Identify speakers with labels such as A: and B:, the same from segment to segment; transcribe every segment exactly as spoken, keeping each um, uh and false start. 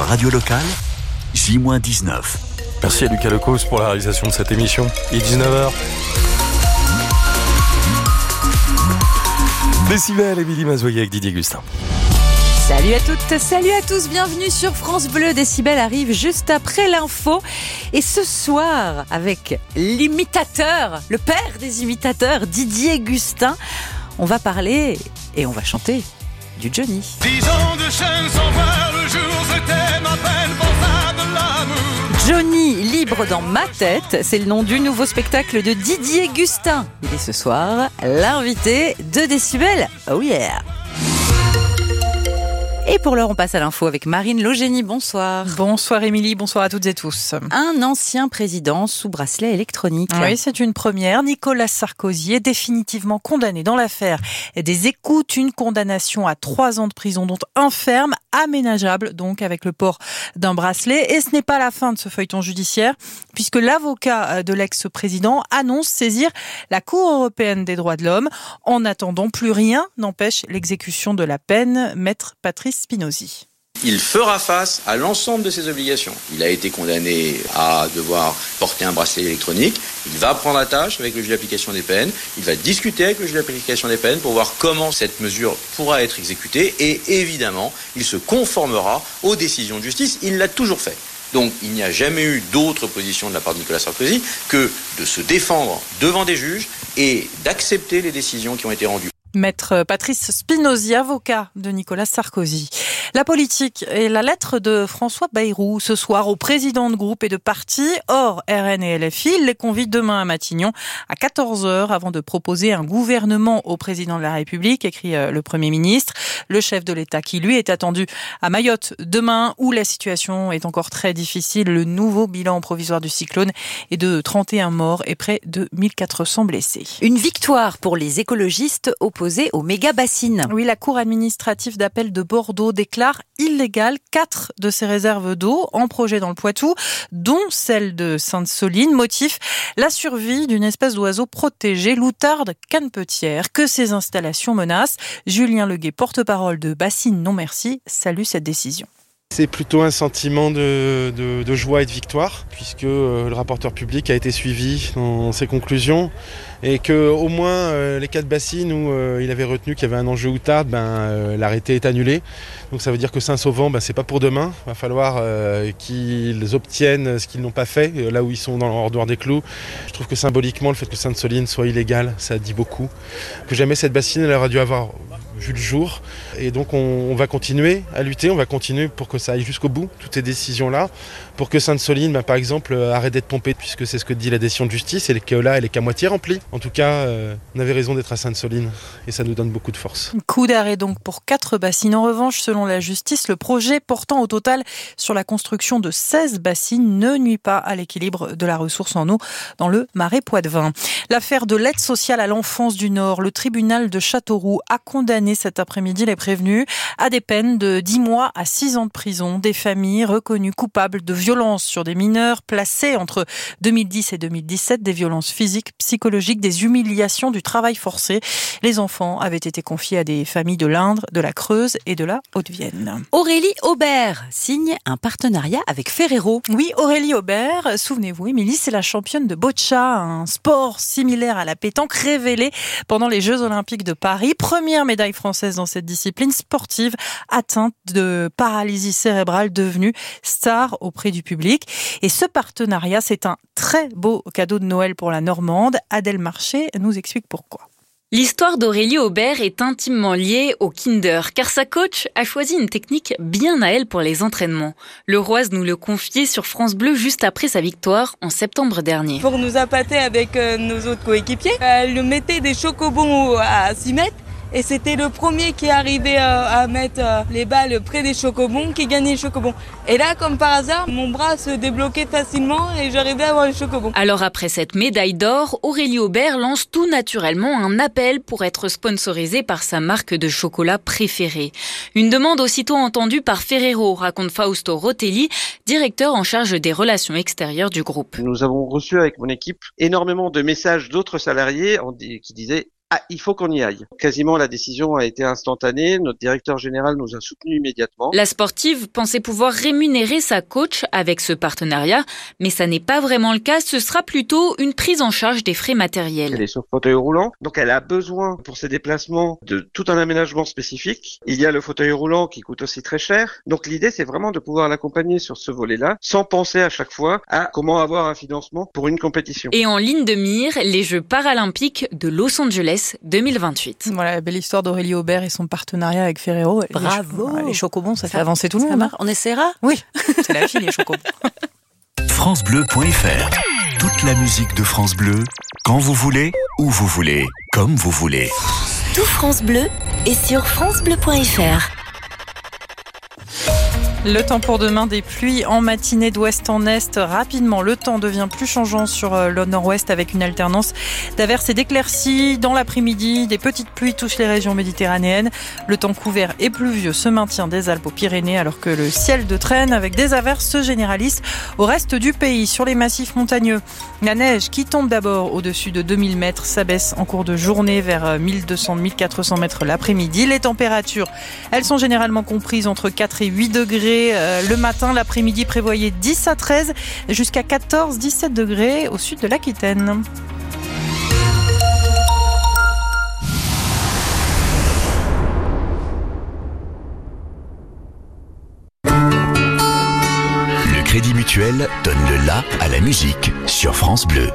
A: radio locale, J dix-neuf.
B: Merci à Lucas Lecause pour la réalisation de cette émission. Il est dix-neuf heures. Décibel, Émilie Mazoyer avec Didier Gustin.
C: Salut à toutes, salut à tous, bienvenue sur France Bleu. Décibel arrive juste après l'info. Et ce soir, avec l'imitateur, le père des imitateurs, Didier Gustin, on va parler et on va chanter du Johnny.
D: Dix ans de chaîne sans voir le jour, c'était ma peine pour faire de l'amour.
C: Johnny, libre dans ma tête, c'est le nom du nouveau spectacle de Didier Gustin. Il est ce soir l'invité de Décibel. Oh yeah! Et pour l'heure, on passe à l'info avec Marine Logénie. Bonsoir.
E: Bonsoir Émilie, bonsoir à toutes et tous.
C: Un ancien président sous bracelet électronique.
E: Oui, c'est une première. Nicolas Sarkozy est définitivement condamné dans l'affaire des écoutes. Une condamnation à trois ans de prison, dont un ferme, aménageable, donc avec le port d'un bracelet. Et ce n'est pas la fin de ce feuilleton judiciaire, puisque l'avocat de l'ex-président annonce saisir la Cour européenne des droits de l'homme. En attendant, plus rien n'empêche l'exécution de la peine. Maître Patrice Spinozzi.
F: Il fera face à l'ensemble de ses obligations. Il a été condamné à devoir porter un bracelet électronique. Il va prendre la tâche avec le juge d'application des peines. Il va discuter avec le juge d'application des peines pour voir comment cette mesure pourra être exécutée. Et évidemment, il se conformera aux décisions de justice. Il l'a toujours fait. Donc, il n'y a jamais eu d'autre position de la part de Nicolas Sarkozy que de se défendre devant des juges et d'accepter les décisions qui ont été rendues.
E: Maître Patrice Spinozzi, avocat de Nicolas Sarkozy. La politique et la lettre de François Bayrou ce soir au président de groupe et de parti, hors R N et L F I. Il les convie demain à Matignon à quatorze heures avant de proposer un gouvernement au président de la République, écrit le Premier ministre. Le chef de l'État qui, lui, est attendu à Mayotte demain où la situation est encore très difficile. Le nouveau bilan provisoire du cyclone est de trente et un morts et près de mille quatre cents blessés.
C: Une victoire pour les écologistes opposés aux méga-bassines.
E: Oui, la Cour administrative d'appel de Bordeaux déclare illégales quatre de ces réserves d'eau en projet dans le Poitou, dont celle de Sainte-Soline. Motif, la survie d'une espèce d'oiseau protégé, l'outarde canepetière, que ces installations menacent. Julien Leguet, porte-parole de Bassines Non Merci, salue cette décision.
G: C'est plutôt un sentiment de, de, de joie et de victoire, puisque euh, le rapporteur public a été suivi dans ses conclusions et que au moins euh, les quatre bassines où euh, il avait retenu qu'il y avait un enjeu outarde, ben, euh, l'arrêté est annulé. Donc ça veut dire que Saint-Sauvant, ben, c'est pas pour demain. Il va falloir euh, qu'ils obtiennent ce qu'ils n'ont pas fait, là où ils sont dans leur dehors des clous. Je trouve que symboliquement, le fait que Sainte-Soline soit illégale, ça dit beaucoup. Que jamais cette bassine, elle aurait dû avoir vu le jour. Et donc on, on va continuer à lutter, on va continuer pour que ça aille jusqu'au bout, toutes ces décisions-là, pour que Sainte-Soline, bah, par exemple, arrête d'être pompée, puisque c'est ce que dit la décision de justice, et que là, elle est qu'à moitié remplie. En tout cas, euh, on avait raison d'être à Sainte-Soline, et ça nous donne beaucoup de force.
E: Coup d'arrêt donc pour quatre bassines. En revanche, selon la justice, le projet portant au total sur la construction de seize bassines ne nuit pas à l'équilibre de la ressource en eau dans le Marais Poitevin. L'affaire de l'aide sociale à l'enfance du Nord, le tribunal de Châteauroux a condamné cet après-midi les prévenus à des peines de dix mois à six ans de prison. Des familles reconnues coupables de violences sur des mineurs placés entre deux mille dix et deux mille dix-sept, des violences physiques, psychologiques, des humiliations, du travail forcé. Les enfants avaient été confiés à des familles de l'Indre, de la Creuse et de la Haute-Vienne.
C: Aurélie Aubert signe un partenariat avec Ferrero.
E: Oui, Aurélie Aubert, souvenez-vous, Émilie, c'est la championne de boccia, un sport similaire à la pétanque révélé pendant les Jeux Olympiques de Paris. Première médaille française dans cette discipline sportive, atteinte de paralysie cérébrale, devenue star auprès du public. Et ce partenariat, c'est un très beau cadeau de Noël pour la Normande. Adèle Marché nous explique pourquoi.
H: L'histoire d'Aurélie Aubert est intimement liée au Kinder, car sa coach a choisi une technique bien à elle pour les entraînements. Le Roise nous le confiait sur France Bleu juste après sa victoire en septembre dernier.
I: Pour nous appâter avec nos autres coéquipiers, elle mettait des chocobons à six mètres. Et c'était le premier qui arrivait à mettre les balles près des chocobons qui gagnait les chocobons. Et là, comme par hasard, mon bras se débloquait facilement et j'arrivais à avoir les chocobons.
H: Alors après cette médaille d'or, Aurélie Aubert lance tout naturellement un appel pour être sponsorisée par sa marque de chocolat préférée. Une demande aussitôt entendue par Ferrero, raconte Fausto Rotelli, directeur en charge des relations extérieures du groupe.
J: Nous avons reçu avec mon équipe énormément de messages d'autres salariés qui disaient Ah, il faut qu'on y aille. Quasiment, la décision a été instantanée. Notre directeur général nous a soutenus immédiatement.
H: La sportive pensait pouvoir rémunérer sa coach avec ce partenariat, mais ça n'est pas vraiment le cas. Ce sera plutôt une prise en charge des frais matériels.
J: Elle est sur fauteuil roulant, donc elle a besoin pour ses déplacements de tout un aménagement spécifique. Il y a le fauteuil roulant qui coûte aussi très cher. Donc l'idée, c'est vraiment de pouvoir l'accompagner sur ce volet-là, sans penser à chaque fois à comment avoir un financement pour une compétition.
H: Et en ligne de mire, les Jeux paralympiques de Los Angeles deux mille vingt-huit.
E: Voilà la belle histoire d'Aurélie Aubert et son partenariat avec Ferrero.
C: Bravo.
E: Les, les chocobons, ça, ça fait avancer tout le monde. Hein.
C: On essaiera.
E: Oui, c'est la fille les chocobons.
A: francebleu point f r. Toute la musique de France Bleu, quand vous voulez, où vous voulez, comme vous voulez.
K: Tout France Bleu est sur francebleu point f r.
E: Le temps pour demain, des pluies en matinée d'ouest en est. Rapidement, le temps devient plus changeant sur le nord-ouest avec une alternance d'averses et d'éclaircies. Dans l'après-midi, des petites pluies touchent les régions méditerranéennes. Le temps couvert et pluvieux se maintient des Alpes aux Pyrénées alors que le ciel de traîne avec des averses se généralise au reste du pays. Sur les massifs montagneux, la neige qui tombe d'abord au-dessus de deux mille mètres s'abaisse en cours de journée vers mille deux cents à mille quatre cents mètres l'après-midi. Les températures, elles sont généralement comprises entre quatre et huit degrés. Le matin, l'après-midi, prévoyez dix à treize jusqu'à quatorze à dix-sept degrés au sud de l'Aquitaine.
A: Le Crédit Mutuel donne le la à la musique sur France Bleu.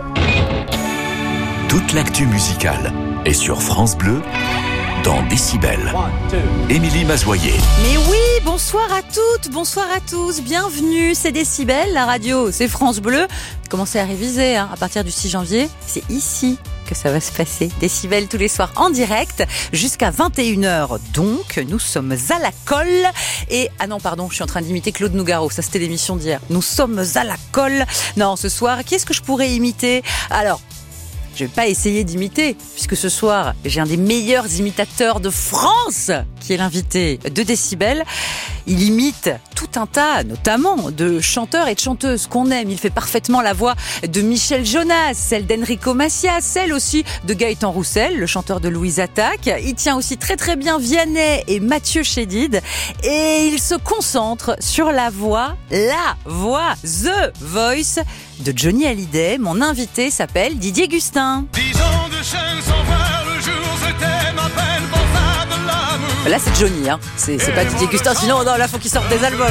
A: Toute l'actu musicale est sur France Bleu dans Décibel. Émilie Mazoyer.
C: Mais oui, bonsoir à toutes, bonsoir à tous, bienvenue, c'est Décibel, la radio, c'est France Bleu. Commencez à réviser, hein, à partir du six janvier, c'est ici que ça va se passer. Décibel tous les soirs en direct jusqu'à vingt et une heures. Donc, nous sommes à la colle. Et, ah non, pardon, je suis en train d'imiter Claude Nougaro. Ça, c'était l'émission d'hier. Nous sommes à la colle. Non, ce soir, qui est-ce que je pourrais imiter ? Alors, je vais pas essayer d'imiter, puisque ce soir, j'ai un des meilleurs imitateurs de France, qui est l'invité de Décibel. Il imite tout un tas, notamment, de chanteurs et de chanteuses qu'on aime. Il fait parfaitement la voix de Michel Jonas, celle d'Enrico Macias, celle aussi de Gaëtan Roussel, le chanteur de Louise Attaque. Il tient aussi très très bien Vianney et Mathieu Chédid. Et il se concentre sur la voix, la voix, the voice de Johnny Hallyday. Mon invité s'appelle Didier Gustin.
D: Dix ans de chaîne sans voir le jour, c'était ma peine pour ça de l'amour.
C: Là, c'est Johnny, hein. C'est, c'est pas Didier Gustin. Sinon, non, là, faut qu'il sorte des albums.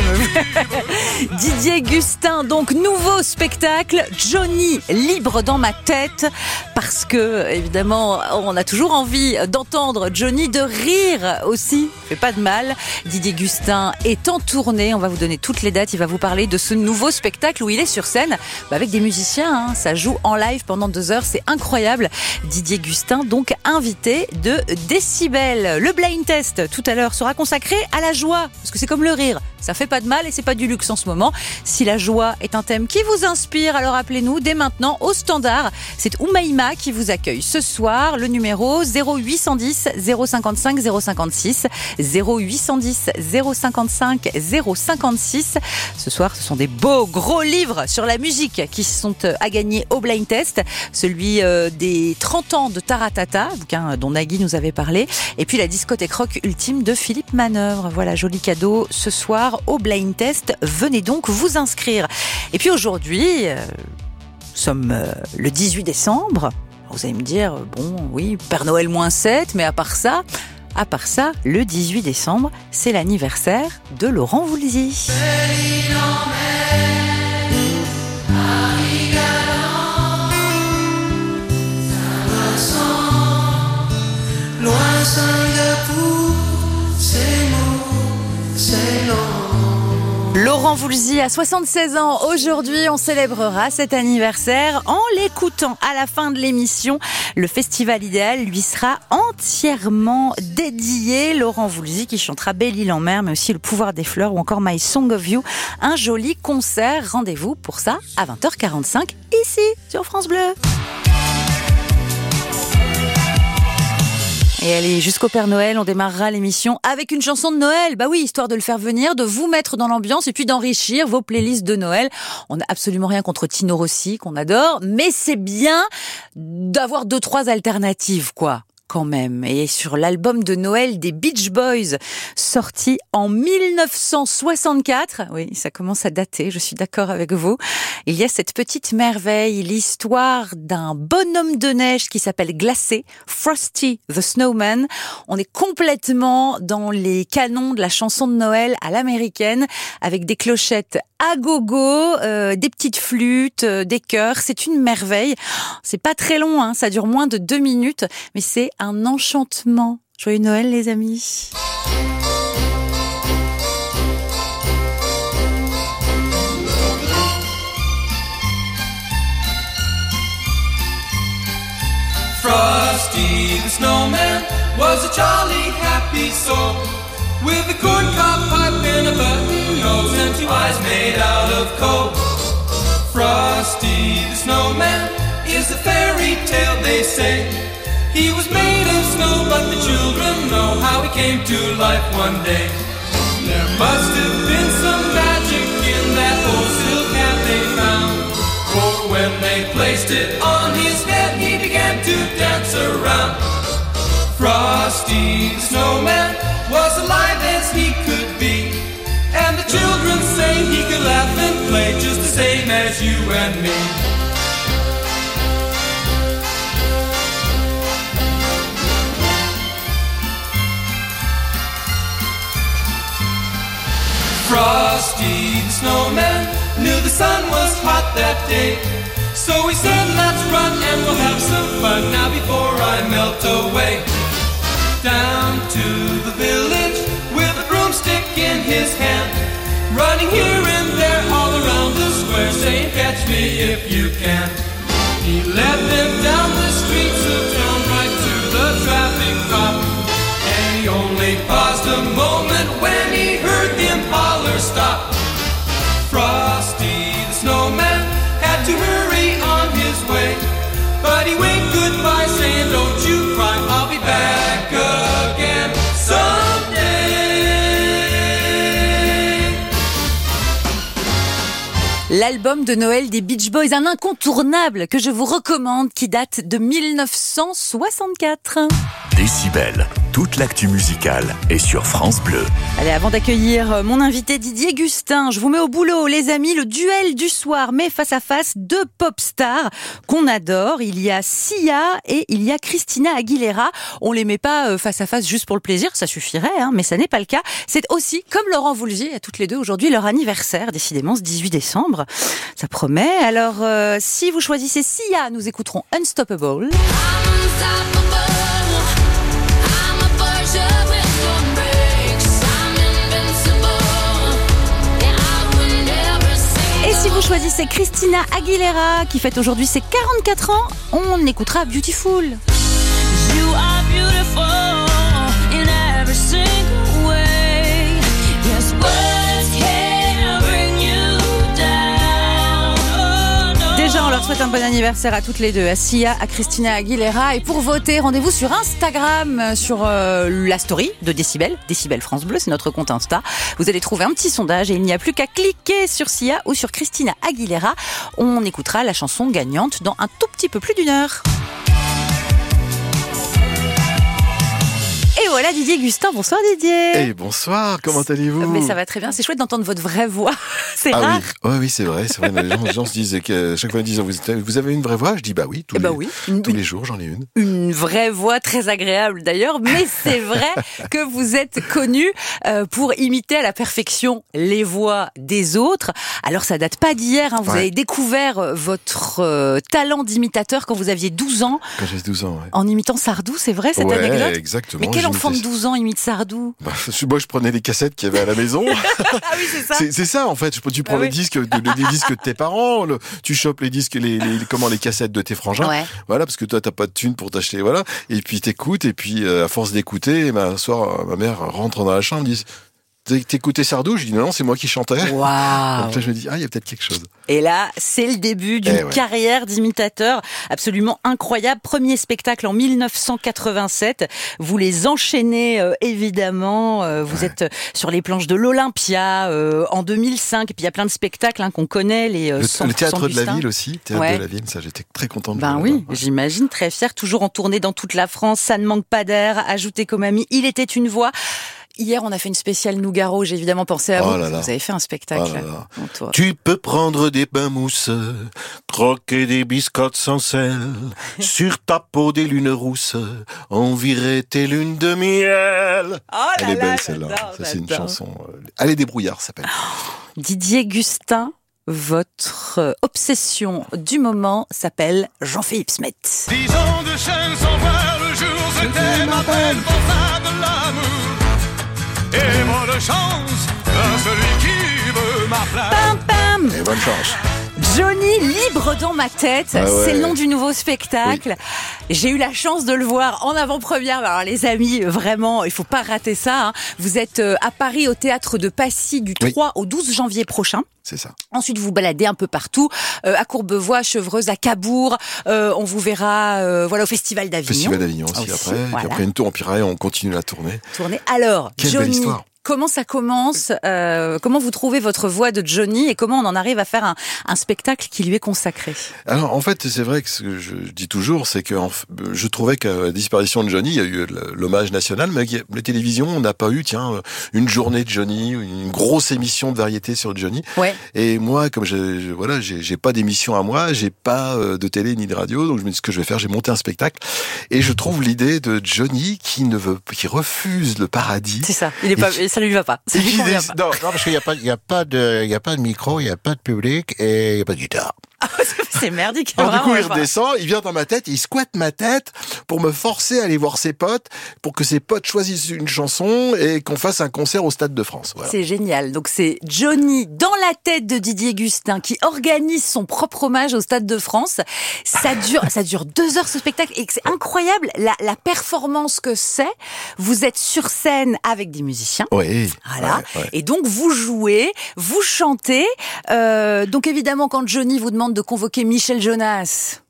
C: Didier Gustin, donc, nouveau spectacle. Johnny, libre dans ma tête. Parce que, évidemment, on a toujours envie d'entendre Johnny, de rire aussi. Fait pas de mal. Didier Gustin est en tournée. On va vous donner toutes les dates. Il va vous parler de ce nouveau spectacle où il est sur scène bah, avec des musiciens. Hein. Ça joue en live pendant deux heures. C'est incroyable. Didier Gustin, donc, invité de Décibel. Le blind test tout à l'heure sera consacré à la joie, parce que c'est comme le rire, ça fait pas de mal et c'est pas du luxe en ce moment. Si la joie est un thème qui vous inspire, alors appelez-nous dès maintenant au standard. C'est Oumaïma qui vous accueille ce soir. Le numéro zéro huit un zéro zéro cinquante-cinq zéro cinquante-six, zéro huit un zéro zéro cinquante-cinq zéro cinquante-six. Ce soir, ce sont des beaux gros livres sur la musique qui sont à gagner au blind test. Celui des trente ans de Taratata, bouquin dont Nagui nous avait parlé, et puis la discothèque rock ultime de Philippe Manœuvre. Voilà, joli cadeau ce soir au blind test. Venez donc vous inscrire. Et puis aujourd'hui, euh, nous sommes euh, le dix-huit décembre. Vous allez me dire, bon, oui, Père Noël moins sept, mais à part ça, à part ça, le dix-huit décembre, c'est l'anniversaire de Laurent Voulzy. Laurent Voulzy a soixante-seize ans. Aujourd'hui, on célébrera cet anniversaire en l'écoutant à la fin de l'émission. Le Festival Idéal lui sera entièrement dédié. Laurent Voulzy qui chantera Belle-Île-en-Mer, mais aussi Le Pouvoir des Fleurs ou encore My Song of You. Un joli concert. Rendez-vous pour ça à vingt heures quarante-cinq ici sur France Bleu. Et allez, jusqu'au Père Noël, on démarrera l'émission avec une chanson de Noël. Bah oui, histoire de le faire venir, de vous mettre dans l'ambiance et puis d'enrichir vos playlists de Noël. On n'a absolument rien contre Tino Rossi, qu'on adore, mais c'est bien d'avoir deux, trois alternatives, quoi. quand même. Et sur l'album de Noël des Beach Boys, sorti en mille neuf cent soixante-quatre, oui, ça commence à dater, je suis d'accord avec vous, il y a cette petite merveille, l'histoire d'un bonhomme de neige qui s'appelle Glacé, Frosty the Snowman. On est complètement dans les canons de la chanson de Noël à l'américaine, avec des clochettes à gogo, euh, des petites flûtes, euh, des chœurs. C'est une merveille. C'est pas très long, hein, ça dure moins de deux minutes, mais c'est un enchantement. Joyeux Noël, les amis.
L: Frosty the Snowman was a jolly happy soul, with a corncob pipe and a button nose and two eyes made out of coal. Frosty the Snowman is a fairy tale, they say. He was made of snow, but the children know how he came to life one day. There must have been some magic in that old silk hat they found, for when they placed it on his head, he began to dance around. Frosty the Snowman was alive as he could be, and the children say he could laugh and play just the same as you and me. Frosty the Snowman knew the sun was hot that day, so he said, let's run and we'll have some fun now before I melt away. Down to the village with a broomstick in his hand, running here and there all around the square, saying, catch me if you can. He led them down the streets of town right to the traffic cop, and he only paused a moment when he heard him holler, stop. Frosty the Snowman had to hurry on his way, but he waved goodbye saying, don't you cry, I'll be back again someday.
C: L'album de Noël des Beach Boys, un incontournable que je vous recommande, qui date de mille neuf cent soixante-quatre.
A: Décibel, toute l'actu musicale est sur France Bleu.
C: Allez, avant d'accueillir mon invité Didier Gustin, je vous mets au boulot, les amis, le duel du soir, mais face à face, deux pop stars qu'on adore. Il y a Sia et il y a Christina Aguilera. On les met pas face à face juste pour le plaisir, ça suffirait, hein, mais ça n'est pas le cas. C'est aussi, comme Laurent Voulzier, à toutes les deux aujourd'hui, leur anniversaire, décidément ce dix-huit décembre. Ça promet. Alors, euh, si vous choisissez Sia, nous écouterons Unstoppable. Et si vous choisissez Christina Aguilera, qui fête aujourd'hui ses quarante-quatre ans, on écoutera Beautiful. You are beautiful in every single way. Yes, words can't bring you down. Oh, no. Déjà, on leur souhaite un bon anniversaire à toutes les deux, à Sia, à Christina Aguilera. Et pour voter, rendez-vous sur Instagram, sur euh, la story de Décibel, Décibel France Bleu, c'est notre compte Insta. Vous allez trouver un petit sondage et il n'y a plus qu'à cliquer sur Sia ou sur Christina Aguilera. On écoutera la chanson gagnante dans un tout petit peu plus d'une heure. Et voilà Didier Gustin, bonsoir Didier.
M: Et hey, bonsoir, comment allez-vous?
C: Mais ça va très bien, c'est chouette d'entendre votre vraie voix, c'est
M: ah
C: rare.
M: Oui. Ouais, oui, c'est vrai, c'est vrai. Les gens, les gens se disent que chaque fois ils disent vous, vous avez une vraie voix, je dis bah oui, tous,
C: bah
M: les,
C: oui.
M: tous les jours j'en ai une.
C: Une vraie voix très agréable d'ailleurs, mais c'est vrai que vous êtes connu euh, pour imiter à la perfection les voix des autres. Alors ça date pas d'hier, hein, vous ouais. avez découvert votre euh, talent d'imitateur quand vous aviez douze ans.
M: Quand j'avais douze ans, ouais.
C: En imitant Sardou, c'est vrai cette
M: ouais,
C: anecdote?
M: Exactement.
C: Mais quel enfant de douze ans imite Sardou?
M: Bah, moi, je prenais les cassettes qu'il y avait à la maison.
C: Ah oui, c'est ça.
M: C'est, c'est ça, en fait. Tu prends ah, les oui. disques, de, les disques de tes parents, le, tu chopes les disques, les, les, comment, les cassettes de tes frangins.
C: Ouais.
M: Voilà, parce que toi, t'as pas de thunes pour t'acheter, voilà. Et puis, t'écoutes, et puis, euh, à force d'écouter, ben, un soir, ma mère rentre dans la chambre, dit, t'écoutais Sardou? Je dis non, non, c'est moi qui chantais.
C: Waouh.
M: Donc là, je me dis, ah, il y a peut-être quelque chose.
C: Et là, c'est le début d'une
M: eh ouais.
C: carrière d'imitateur absolument incroyable. Premier spectacle en dix-neuf cent quatre-vingt-sept. Vous les enchaînez, euh, évidemment. Euh, vous ouais. êtes sur les planches de l'Olympia euh, en deux mille cinq. Et puis il y a plein de spectacles hein, qu'on connaît. Les, euh,
M: le,
C: cent,
M: le théâtre de la
C: Augustin.
M: ville aussi. Théâtre
C: ouais.
M: de la ville, ça, j'étais très content de
C: Ben
M: voir.
C: oui,
M: Ouais.
C: j'imagine, très fier. Toujours en tournée dans toute la France. Ça ne manque pas d'air. Ajoutez comme ami, il était une voix. Hier, on a fait une spéciale Nougaro, j'ai évidemment pensé à
M: oh
C: vous.
M: Là là.
C: Vous avez fait un spectacle.
M: Oh là là.
C: Toi.
M: Tu peux prendre des pains mousse, croquer des biscottes sans sel, sur ta peau des lunes rousses, on virait tes lunes de miel.
C: Oh
M: Elle
C: là
M: est belle
C: là,
M: celle-là.
C: j'adore,
M: Ça, c'est une
C: j'adore.
M: chanson. Allez, débrouillard, ça s'appelle.
C: Didier Gustin, votre obsession du moment s'appelle Jean-Philippe Smet.
D: Dix ans de chaîne sans voir le jour, c'était ma peine pour faire de l'amour. Et bonne chance à celui qui veut ma place.
C: Pam pam.
M: Et bonne chance.
C: Johnny libre dans ma tête,
M: ah ouais.
C: c'est le nom du nouveau spectacle. Oui. J'ai eu la chance de le voir en avant-première. Alors les amis, vraiment, il faut pas rater ça. Hein. Vous êtes à Paris au théâtre de Passy du trois oui. au douze janvier prochain.
M: C'est ça.
C: Ensuite, vous vous baladez un peu partout, euh, à Courbevoie, à Chevreuse, à Cabourg. Euh, on vous verra, euh, voilà, au Festival d'Avignon.
M: Festival d'Avignon aussi,
C: aussi
M: après.
C: voilà.
M: Puis après une tour en piraille, on continue la tournée.
C: Tournée. Alors,
M: quelle
C: Johnny.
M: belle histoire.
C: Comment ça commence euh, Comment vous trouvez votre voix de Johnny et comment on en arrive à faire un, un spectacle qui lui est consacré?
M: Alors en fait, c'est vrai que ce que je dis toujours, c'est que je trouvais qu'à la disparition de Johnny, il y a eu l'hommage national, mais la télévision, on n'a pas eu, tiens, une journée de Johnny, une grosse émission de variété sur Johnny. Ouais. Et moi, comme je, je voilà, j'ai, j'ai pas d'émission à moi, j'ai pas de télé ni de radio, donc je me dis ce que je vais faire, j'ai monté un spectacle et je trouve l'idée de Johnny qui ne veut, qui refuse le paradis.
C: C'est ça. Il est pas. Ça lui va pas. Ça lui convient pas.
N: Non, non, parce qu'il n'y a pas, il y a pas de, il y a pas de micro, il n'y a pas de public et il n'y a pas de guitare.
C: C'est merdique.
M: Alors du coup, il redescend, il vient dans ma tête, il squatte ma tête pour me forcer à aller voir ses potes, pour que ses potes choisissent une chanson et qu'on fasse un concert au Stade de France. Voilà.
C: C'est génial. Donc c'est Johnny dans la tête de Didier Gustin qui organise son propre hommage au Stade de France. Ça dure, ça dure deux heures ce spectacle et c'est incroyable la, la performance que c'est. Vous êtes sur scène avec des musiciens.
M: Oui.
C: Voilà.
M: Ouais, ouais.
C: Et donc vous jouez, vous chantez. Euh, donc évidemment quand Johnny vous demande de convoquer Michel Jonas.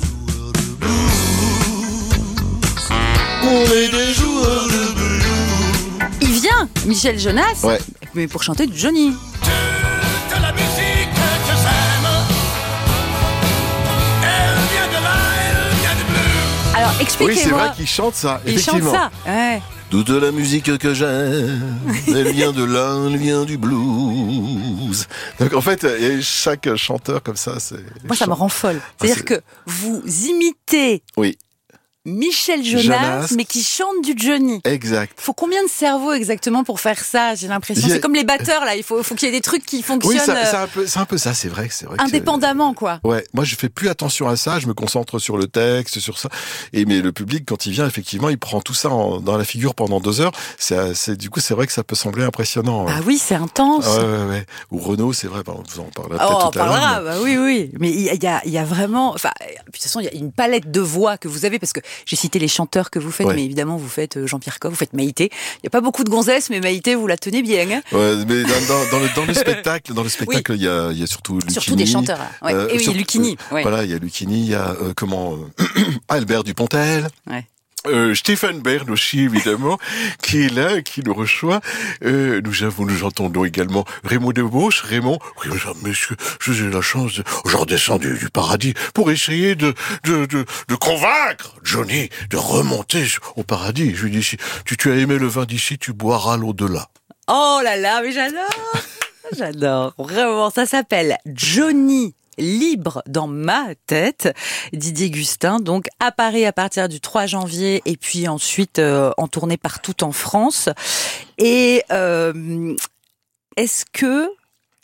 L: On est des joueurs de blues.
C: Il vient, Michel Jonas,
M: ouais.
C: mais pour chanter du Johnny.
D: De, de la musique que j'aime. Elle vient de là, elle vient du blues.
C: Alors expliquez-moi.
M: Oui, c'est vrai qu'il chante ça.
C: Il chante ça. Ouais.
M: Toute la musique que j'aime, elle vient de là, elle vient du blues. Donc en fait, chaque chanteur comme ça, c'est...
C: Moi, ça me rend folle. C'est-à-dire ah, c'est... que vous imitez...
M: Oui.
C: Michel Jonas, Jonas, mais qui chante du Johnny.
M: Exact.
C: Il faut combien de cerveaux exactement pour faire ça? J'ai l'impression. A... C'est comme les batteurs là. Il faut, faut qu'il y ait des trucs qui fonctionnent.
M: Oui, ça, c'est, un peu, c'est un peu ça. C'est vrai, c'est vrai.
C: Indépendamment,
M: que
C: quoi.
M: Ouais. Moi, je fais plus attention à ça. Je me concentre sur le texte, sur ça. Et mais le public, quand il vient, effectivement, il prend tout ça en, dans la figure pendant deux heures. C'est, c'est du coup, c'est vrai que ça peut sembler impressionnant.
C: Ah oui, c'est intense.
M: Ouais, ouais, ouais. Ou Renaud, c'est vrai. Pardon, vous en parlerez
C: oh,
M: peut-être
C: on
M: tout à l'heure.
C: Parlera, bah oui, oui. Mais il y a, il y a vraiment. Enfin, de toute façon, il y a une palette de voix que vous avez parce que j'ai cité les chanteurs que vous faites, ouais. mais évidemment vous faites Jean-Pierre Coff, vous faites Maïté. Il n'y a pas beaucoup de gonzesses, mais Maïté, vous la tenez bien. Hein
M: ouais, mais dans, dans, dans, le, dans le spectacle, dans le spectacle, il oui. y a, il y a surtout Lucchini.
C: Surtout des chanteurs. Là. Ouais. Euh, Et oui, surtout, Lucchini. Ouais.
M: Voilà, il y a Lucchini, il y a euh, comment euh, Albert Dupontel.
C: Ouais.
M: Euh, Stéphane Bern aussi, évidemment, qui est là, qui nous reçoit. Euh, nous avons, nous entendons également Raymond Devos. Raymond, oui, monsieur, j'ai la chance de, je redescends du, du paradis pour essayer de, de, de, de convaincre Johnny de remonter au paradis. Je lui dis, si tu, tu as aimé le vin d'ici, tu boiras l'au-delà.
C: Oh là là, mais j'adore! J'adore. Vraiment, ça s'appelle Johnny libre dans ma tête. Didier Gustin, donc à Paris à partir du trois janvier et puis ensuite euh, en tournée partout en France. Et euh, est-ce que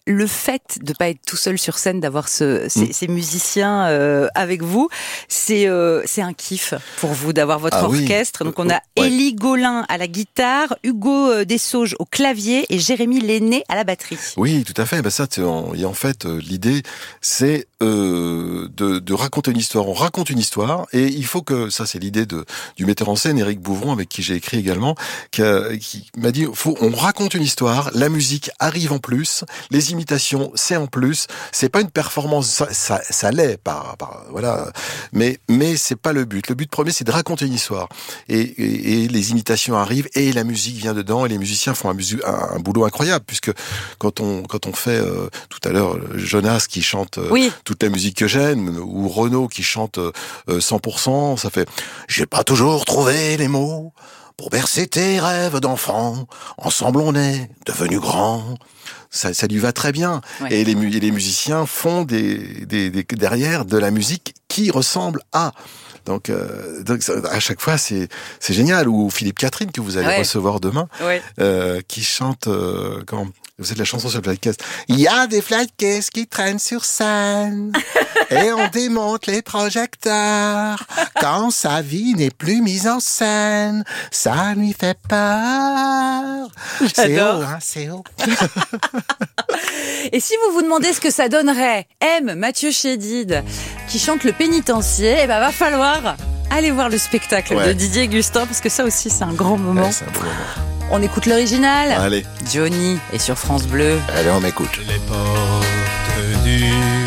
C: le fait de pas être tout seul sur scène, d'avoir ce, ces, mmh. ces musiciens euh, avec vous, c'est euh, c'est un kiff pour vous d'avoir votre ah, orchestre. Oui. Donc on a ouais. Élie Gaulin à la guitare, Hugo Dessauges au clavier et Jérémy Lenné à la batterie.
M: Oui, tout à fait. Ben ça, en, et en fait, euh, l'idée, c'est euh, de, de raconter une histoire. On raconte une histoire et il faut que, ça c'est l'idée de, du metteur en scène, Éric Bouvron, avec qui j'ai écrit également, qui, a, qui m'a dit, faut, on raconte une histoire, la musique arrive en plus, les imitations, c'est en plus, c'est pas une performance, ça, ça, ça l'est, par, par, voilà, mais, mais c'est pas le but. Le but premier, c'est de raconter une histoire. Et, et, et les imitations arrivent et la musique vient dedans et les musiciens font un, musu, un, un boulot incroyable, puisque quand on, quand on fait, euh, tout à l'heure, Jonas qui chante euh, oui. toute la musique que j'aime, ou Renaud qui chante euh, cent pour cent, ça fait « J'ai pas toujours trouvé les mots pour bercer tes rêves d'enfant, ensemble on est devenus grands ». Ça, ça lui va très bien. Ouais. Et, les, et les musiciens font des, des, des, derrière de la musique qui ressemble à... Donc, euh, donc à chaque fois, c'est, c'est génial. Ou Philippe Catherine, que vous allez ouais. recevoir demain, ouais. euh, qui chante... Euh, quand vous êtes la chanson sur le flight case. Il y a des flight cases qui traînent sur scène et on démonte les projecteurs. Quand sa vie n'est plus mise en scène, ça lui fait peur.
C: J'adore.
M: C'est haut, hein, c'est haut.
C: Et si vous vous demandez ce que ça donnerait, M, Mathieu Chédid, qui chante le pénitencier, eh ben va falloir aller voir le spectacle ouais. de Didier Gustin, parce que ça aussi c'est un grand moment.
M: Ouais, c'est un bon moment.
C: On écoute l'original.
M: Allez.
C: Johnny est sur France Bleu.
M: Allez, on m'écoute.
O: Les portes du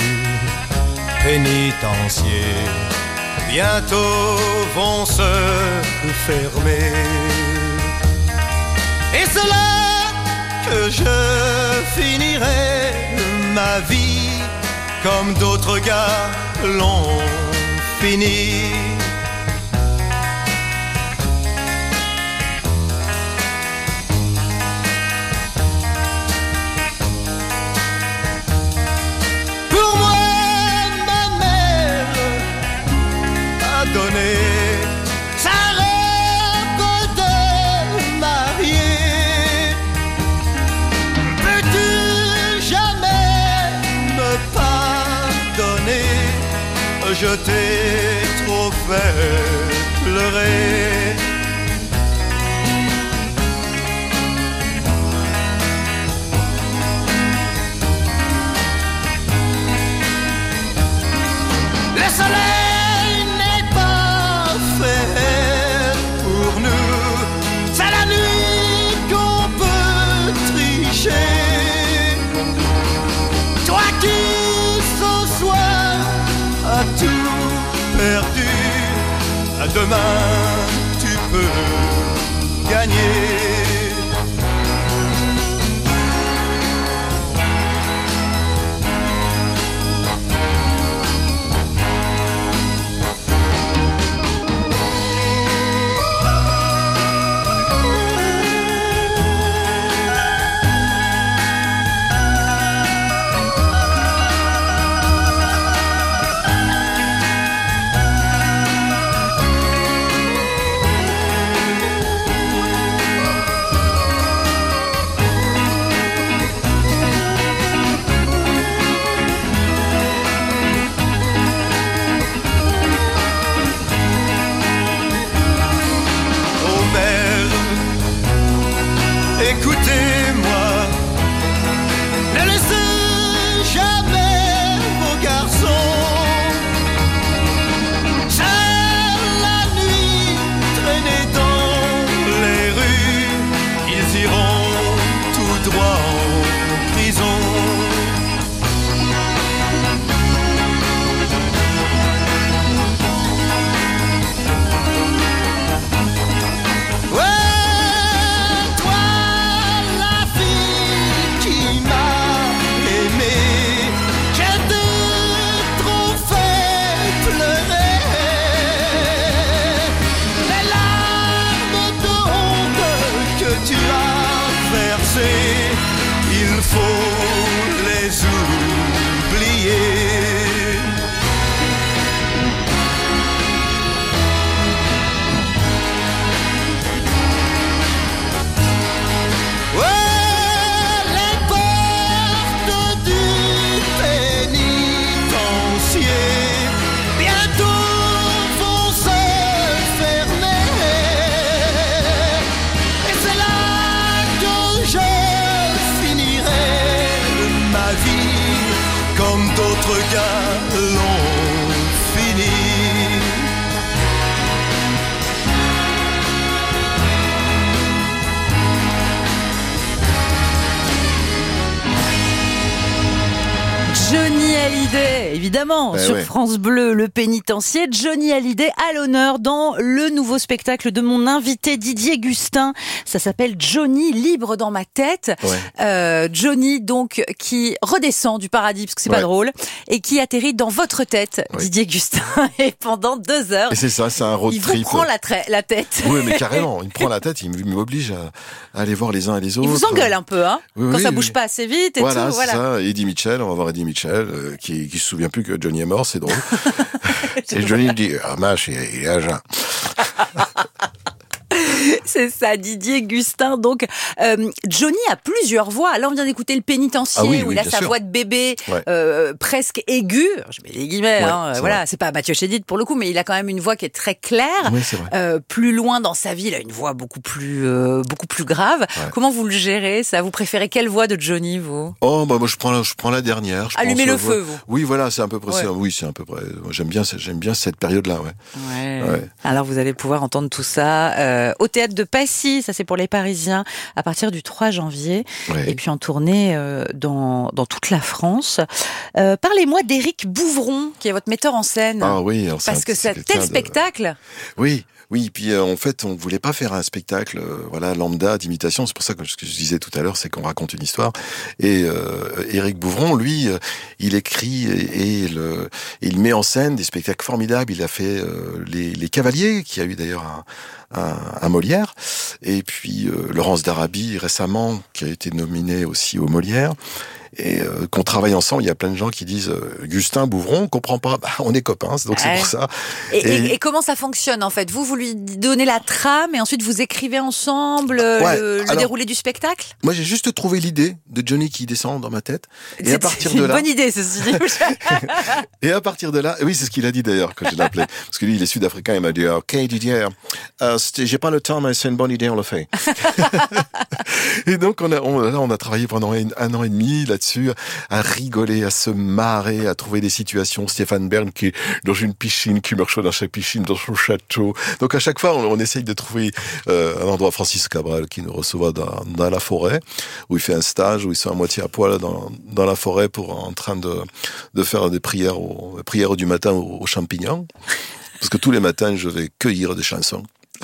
O: pénitencier bientôt vont se fermer. Et c'est là que je finirai ma vie comme d'autres gars l'ont fini.
L: Donner sa robe de mariée. Peux-tu jamais me pardonner? Je t'ai trop fait pleurer. Le soleil perdu, à demain tu peux gagner.
O: d'autres gars l'ont fini.
C: Johnny Hallyday, évidemment,
M: Ben
C: sur
M: ouais.
C: France Bleu, le pénitencier. Johnny Hallyday à l'honneur dans le nouveau spectacle de mon invité Didier Gustin. Ça s'appelle Johnny, libre dans ma tête.
M: Ouais.
C: Euh, Johnny, donc, qui redescend du paradis, parce que c'est
M: Ouais.
C: pas drôle, et qui atterrit dans votre tête,
M: Ouais.
C: Didier Gustin. Et pendant deux heures,
M: Et c'est ça, c'est un road
C: il vous
M: trip.
C: prend la, tra- la tête.
M: Oui, mais carrément, il me prend la tête, il m'oblige à, à aller voir les uns et les autres.
C: Il vous engueule un peu, hein,
M: Oui,
C: quand
M: oui,
C: ça
M: oui.
C: bouge pas assez vite et
M: Voilà,
C: tout.
M: c'est
C: Voilà,
M: ça. Eddie Mitchell, on va voir Eddie Mitchell, euh, qui, qui se souvient plus que Johnny est mort, c'est drôle. Et Johnny me dit, ah mâche, il est- il est à jeun.
C: C'est ça, Didier Gustin. Donc, euh, Johnny a plusieurs voix. Là, on vient d'écouter le pénitencier,
M: Ah oui,
C: où
M: oui,
C: il a
M: bien
C: sa
M: sûr.
C: voix de bébé,
M: Ouais.
C: euh, presque aiguë. Je mets les guillemets,
M: Ouais,
C: hein,
M: c'est
C: voilà.
M: vrai.
C: C'est pas Mathieu Chédid pour le coup, mais il a quand même une voix qui est très claire.
M: Oui, c'est vrai.
C: Euh, plus loin dans sa vie, il a une voix beaucoup plus, euh, beaucoup plus grave.
M: Ouais.
C: Comment vous le gérez, ça? Vous préférez quelle voix de Johnny, vous?
M: Oh, bah, moi, je prends la, je prends la dernière. je
C: Allumez
M: pense,
C: le
M: euh,
C: feu,
M: ouais.
C: vous.
M: Oui, voilà, c'est à peu près
C: Ouais.
M: ça. Oui, c'est à peu près. Moi, j'aime bien, j'aime bien cette période-là, ouais.
C: Ouais.
M: Ouais.
C: Alors vous allez pouvoir entendre tout ça euh, au théâtre de Passy, ça c'est pour les Parisiens, à partir du trois janvier,
M: Ouais.
C: et puis en tournée euh, dans, dans toute la France. Euh, Parlez-moi d'Éric Bouvron, qui est votre metteur en scène.
M: Ah oui, alors
C: Parce
M: c'est-
C: que
M: c'est
C: c'est tel
M: quelqu'un de-
C: spectacle.
M: Oui, oui. Puis euh, en fait, on voulait pas faire un spectacle, euh, voilà, lambda d'imitation. C'est pour ça que ce que je disais tout à l'heure, c'est qu'on raconte une histoire. Et euh, Éric Bouvron, lui, euh, il écrit et, et le, et il met en scène des spectacles formidables. Il a fait euh, les, les Cavaliers, qui a eu d'ailleurs un, un, un Molière. Et puis euh, Laurence d'Arabie récemment, qui a été nominée aussi au Molière. Et euh, qu'on travaille ensemble, il y a plein de gens qui disent euh, Gustin, Bouvron, on comprend pas, bah, on est copains, donc c'est
C: Ouais.
M: pour ça.
C: Et, et- et comment ça fonctionne en fait? Vous, vous lui donnez la trame et ensuite vous écrivez ensemble euh,
M: Ouais,
C: le, le
M: alors-
C: déroulé du spectacle?
M: Moi, j'ai juste trouvé l'idée de Johnny qui descend dans ma tête. Et
C: C'est-
M: à partir
C: c'est
M: de
C: une
M: là,
C: bonne idée, ceci dit.
M: et à partir de là, oui, c'est ce qu'il a dit d'ailleurs quand je l'ai appelé, parce que lui, il est sud-africain, il m'a dit, ok, Didier, euh, c'était- j'ai pas le temps, mais c'est une bonne idée, on le fait. Et donc, on a, on, là, on a travaillé pendant un, un an et demi là-dessus, à rigoler, à se marrer, à trouver des situations. Stéphane Bern qui est dans une piscine, qui meurt chaud dans sa piscine, dans son château. Donc, à chaque fois, on, on essaye de trouver euh, un endroit. Francis Cabral qui nous recevra dans, dans la forêt, où il fait un stage, où ils sont à moitié à poil dans, dans la forêt pour en train de, de faire des prières, au, des prières du matin aux, aux champignons. Parce que tous les matins, je vais cueillir des chansons.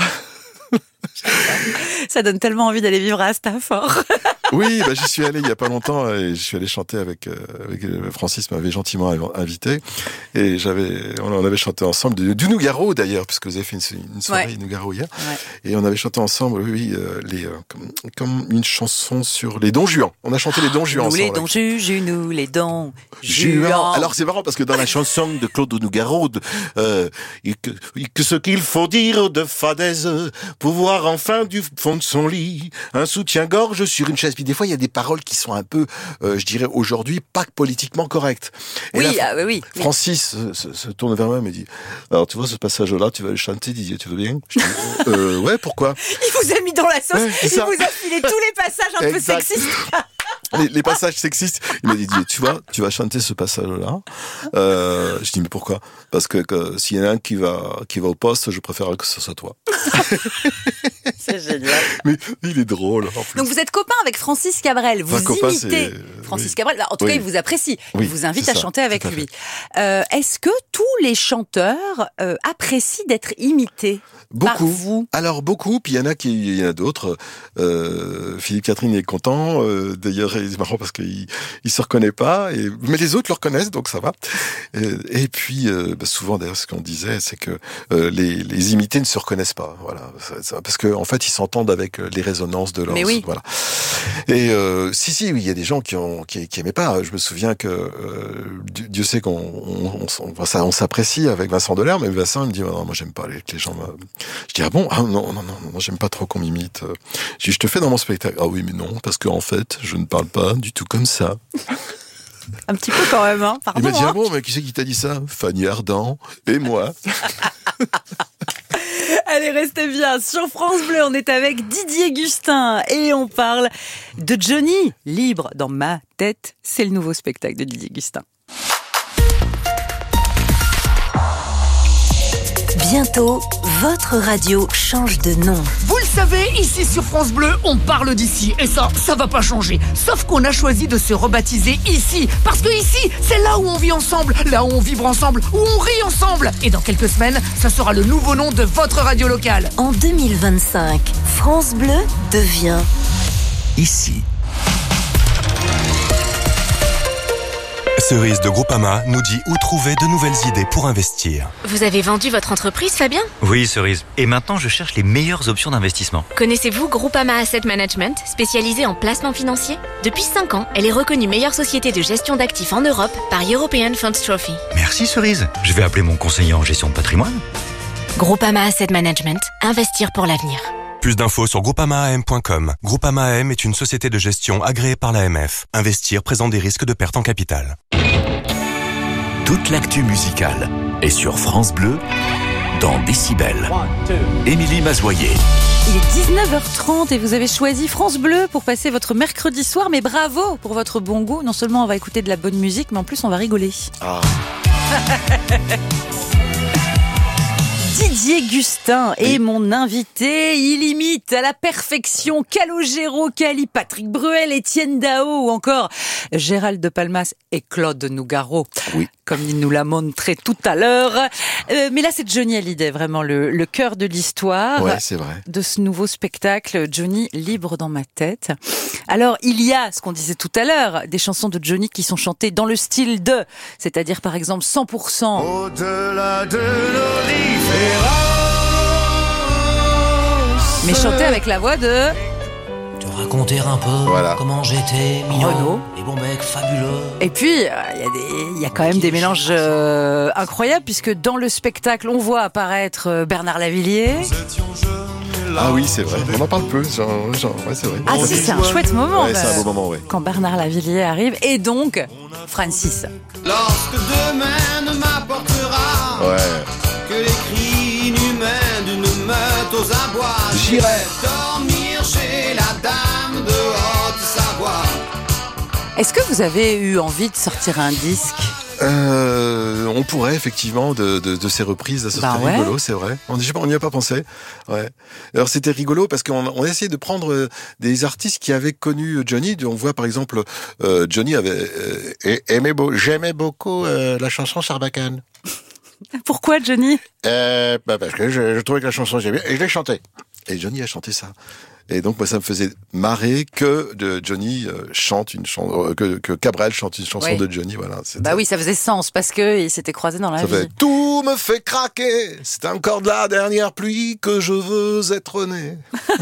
C: Ça donne tellement envie d'aller vivre à Stafford.
M: Oui, bah, j'y suis allé il y a pas longtemps et je suis allé chanter avec, euh, avec euh, Francis m'avait gentiment inv- invité et j'avais, on avait chanté ensemble du, du Nougaro d'ailleurs, puisque vous avez fait une, une soirée
C: Ouais.
M: Nougaro hier,
C: Ouais.
M: et on avait chanté ensemble, oui, oui, euh, les, euh, comme, comme une chanson sur les Don Juan. On a chanté les Don Juan
C: Nous les
M: ensemble.
C: dons juges, nous les dons
M: Juan.
C: juans.
M: Alors c'est marrant parce que dans la chanson de Claude Nougaro, de, euh, et que, et que ce qu'il faut dire de fadaise, pouvoir enfin du fond de son lit, un soutien-gorge sur une chaise. Puis des fois il y a des paroles qui sont un peu, euh, je dirais aujourd'hui, pas politiquement correctes. Et
C: Oui,
M: là,
C: ah, oui, oui, oui.
M: Francis se, se- se tourne vers moi et me dit, alors tu vois ce passage-là, tu vas le chanter, Didier, tu veux bien? Je dis, euh, ouais, pourquoi?
C: Il vous a mis dans la sauce,
M: Ouais, c'est
C: il
M: ça.
C: vous a filé tous les passages un peu
M: Exact.
C: sexistes.
M: les, les passages sexistes. Il m'a dit, Didier, tu vois, tu vas chanter ce passage-là. Euh, je dis, mais pourquoi? Parce que, que s'il y en a un qui va, qui va au poste, je préfère que ce soit toi.
C: C'est génial.
M: Mais il est drôle. En plus.
C: Donc vous êtes copain avec Francis Cabrel, vous
M: Enfin, copain,
C: imitez
M: c'est-
C: Francis
M: oui.
C: Cabrel. En tout
M: Oui.
C: cas, il vous apprécie.
M: Oui,
C: il vous invite
M: c'est
C: à
M: ça,
C: chanter avec
M: tout à fait.
C: lui. Euh, Est-ce que tous les chanteurs euh, apprécient d'être imités par
M: Beaucoup.
C: vous?
M: Alors beaucoup, puis il y en a qui, il y en a d'autres. Euh, Philippe Catherine est content. Euh, D'ailleurs, c'est marrant parce qu'il il se reconnaît pas, et, mais les autres le reconnaissent, donc ça va. Et, et puis euh, bah, souvent, d'ailleurs, ce qu'on disait, c'est que euh, les, les imités ne se reconnaissent pas. Voilà, ça, ça, parce que en fait, ils s'entendent avec les résonances de leurs.
C: Mais oui.
M: Voilà. Et euh, si, si, oui, il y a des gens qui ont, qui, qui aimaient pas. Je me souviens que euh, Dieu, Dieu sait qu'on, on, on, on, ça- on s'apprécie avec Vincent Delerme, mais Vincent il me dit, oh, non, moi j'aime pas les, que les gens. Me... Je dis, ah bon, ah non, non, non, non, j'aime pas trop qu'on m'imite. Je dis, je te fais dans mon spectacle. Ah oui, mais non, parce qu'en fait, je ne parle pas du tout comme ça.
C: Un petit peu quand même, hein. Pardon.
M: Il m'a dit,
C: hein.
M: ah bon, mais qui c'est qui t'a dit ça? Fanny Ardant et moi.
C: Allez, restez bien sur France Bleu. On est avec Didier Gustin et on parle de Johnny, libre dans ma tête. C'est le nouveau spectacle de Didier Gustin.
K: Bientôt, votre radio change de nom.
P: Vous le savez, ici sur France Bleu, on parle d'ici. Et ça, ça va pas changer. Sauf qu'on a choisi de se rebaptiser ici. Parce que ici, c'est là où on vit ensemble, là où on vibre ensemble, où on rit ensemble. Et dans quelques semaines, ça sera le nouveau nom de votre radio locale.
K: En deux mille vingt-cinq, France Bleu devient
A: Ici.
Q: Cerise de Groupama nous dit où trouver de nouvelles idées pour investir.
R: Vous avez vendu votre entreprise, Fabien ?
S: Oui, Cerise. Et maintenant, je cherche les meilleures options d'investissement.
R: Connaissez-vous Groupama Asset Management, spécialisée en placement financier ? Depuis cinq ans, elle est reconnue meilleure société de gestion d'actifs en Europe par European Funds Trophy.
S: Merci, Cerise. Je vais appeler mon conseiller en gestion de patrimoine.
R: Groupama Asset Management, investir pour l'avenir.
Q: Plus d'infos sur groupama a m point com. Groupama A M est une société de gestion agréée par l'A M F. Investir présente des risques de perte en capital.
A: Toute l'actu musicale est sur France Bleu dans Décibel. Émilie Mazoyer.
C: Il est dix-neuf heures trente et vous avez choisi France Bleu pour passer votre mercredi soir. Mais bravo pour votre bon goût. Non seulement on va écouter de la bonne musique, mais en plus on va rigoler.
M: Ah.
C: Didier Gustin est mon invité. Il imite à la perfection Calogero, Cali, Patrick Bruel, Étienne Dao ou encore Gérald de Palmas et Claude Nougaro.
M: Oui.
C: Comme il nous l'a montré tout à l'heure. Euh, mais là, c'est Johnny Hallyday, vraiment le, le cœur de l'histoire.
M: Ouais, c'est vrai.
C: De ce nouveau spectacle, Johnny libre dans ma tête. Alors, il y a, ce qu'on disait tout à l'heure, des chansons de Johnny qui sont chantées dans le style de, c'est-à-dire par exemple cent pour cent.
O: Au-delà de l'oliférance.
C: Mais chantées avec la voix de...
T: raconter un peu
M: voilà.
T: comment j'étais mignon,
C: Renaud.
T: les bons becs fabuleux.
C: Et puis, il euh, y, y a quand même des mélanges euh, incroyables, puisque dans le spectacle, on voit apparaître euh, Bernard Lavilliers.
M: Ah oui, c'est vrai. On en parle peu. Genre, genre, ouais, c'est vrai.
C: Ah si, c'est un chouette moment.
M: Ouais,
C: bah,
M: c'est un beau moment, ouais.
C: Quand Bernard Lavilliers arrive, et donc Francis.
O: Lorsque demain ne m'apportera
M: ouais.
O: que les cris inhumains d'une meute aux abois,
M: j'irai
O: dormir chez la dame de Haute-Savoie.
C: Est-ce que vous avez eu envie de sortir un disque ?
M: Euh, on pourrait effectivement de, de, de ces reprises, ça serait
C: bah ouais.
M: rigolo, c'est vrai. On n'y a pas pensé. Ouais. Alors c'était rigolo parce qu'on on a essayé de prendre des artistes qui avaient connu Johnny. On voit par exemple euh, Johnny avait euh, aimé beau, j'aimais beaucoup euh, la chanson Sarbacane.
C: Pourquoi Johnny ?
M: euh, bah Parce que je, je trouvais que la chanson j'aimais bien et je l'ai chantée. Et Johnny a chanté ça. Et donc, moi, ça me faisait marrer que de Johnny euh, chante une chanson, euh, que, que Cabrel chante une chanson oui. de Johnny, voilà.
C: Bah oui, ça faisait sens, parce que ils s'étaient croisés dans la
M: ça
C: vie.
M: Fait, tout me fait craquer, c'est encore de la dernière pluie que je veux être né.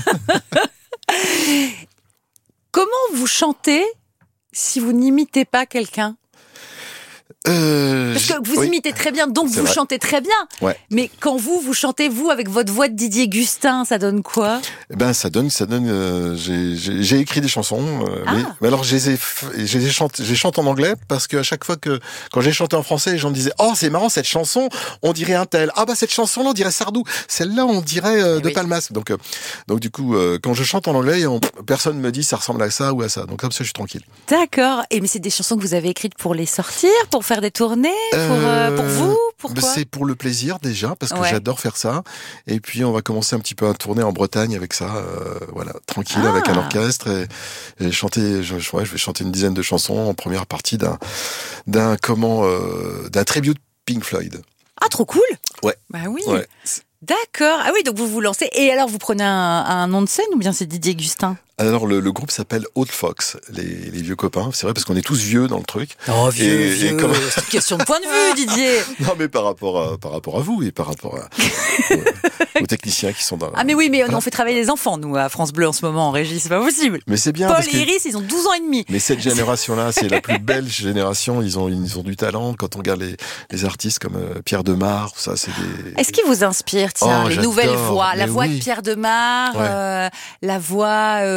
C: Comment vous chantez si vous n'imitez pas quelqu'un ?
M: Euh,
C: Parce que vous
M: oui.
C: imitez très bien, donc
M: c'est
C: vous
M: vrai.
C: chantez très bien.
M: Ouais.
C: Mais quand vous, vous chantez, vous, avec votre voix de Didier Gustin, ça donne quoi ?
M: Eh ben, ça donne, ça donne. Euh, j'ai, j'ai, j'ai écrit des chansons, euh,
C: ah.
M: mais, mais alors je les ai, je les chante, j'ai chanté en anglais parce qu'à chaque fois que quand j'ai chanté en français, les gens me disaient oh c'est marrant cette chanson, on dirait un tel. Ah bah cette chanson-là on dirait Sardou, celle-là on dirait euh, de oui. Palmas. Donc euh, donc du coup euh, quand je chante en anglais, on, personne me dit ça ressemble à ça ou à ça. Donc comme ça je suis tranquille.
C: D'accord. Et mais c'est des chansons que vous avez écrites pour les sortir, pour faire des tournées. Pour, euh, pour vous, pourquoi ?
M: C'est pour le plaisir déjà, parce que
C: ouais.
M: j'adore faire ça. Et puis on va commencer un petit peu à tourner en Bretagne avec ça, euh, voilà, tranquille
C: ah.
M: avec un orchestre. Et, et chanter, je, ouais, je vais chanter une dizaine de chansons en première partie d'un, d'un comment, euh, d'un tribute Pink Floyd.
C: Ah, trop cool.
M: Ouais.
C: Bah oui.
M: Ouais.
C: D'accord. Ah oui, donc vous vous lancez. Et alors, vous prenez un, un nom de scène ou bien c'est Didier Gustin ?
M: Alors le, le groupe s'appelle Old Fox, les, les vieux copains. C'est vrai parce qu'on est tous vieux dans le truc.
C: Oh vieux,
M: et,
C: vieux.
M: Et comme...
C: C'est une question de point de vue, Didier.
M: Non mais par rapport à par rapport à vous et par rapport à, aux, aux techniciens qui sont dans. La...
C: Ah mais oui, mais voilà. On fait travailler les enfants nous à France Bleu en ce moment en régie, c'est pas possible.
M: Mais c'est bien.
C: Paul
M: parce
C: et
M: que...
C: Iris, ils ont douze ans et demi.
M: Mais cette génération-là, c'est la plus belle génération. Ils ont ils ont du talent. Quand on regarde les les artistes comme euh, Pierre Demar, ça c'est des.
C: Est-ce qu'ils vous inspirent, tiens,
M: oh,
C: les
M: j'adore.
C: nouvelles voix, la
M: mais
C: voix
M: oui.
C: de Pierre Demar,
M: ouais.
C: euh, la voix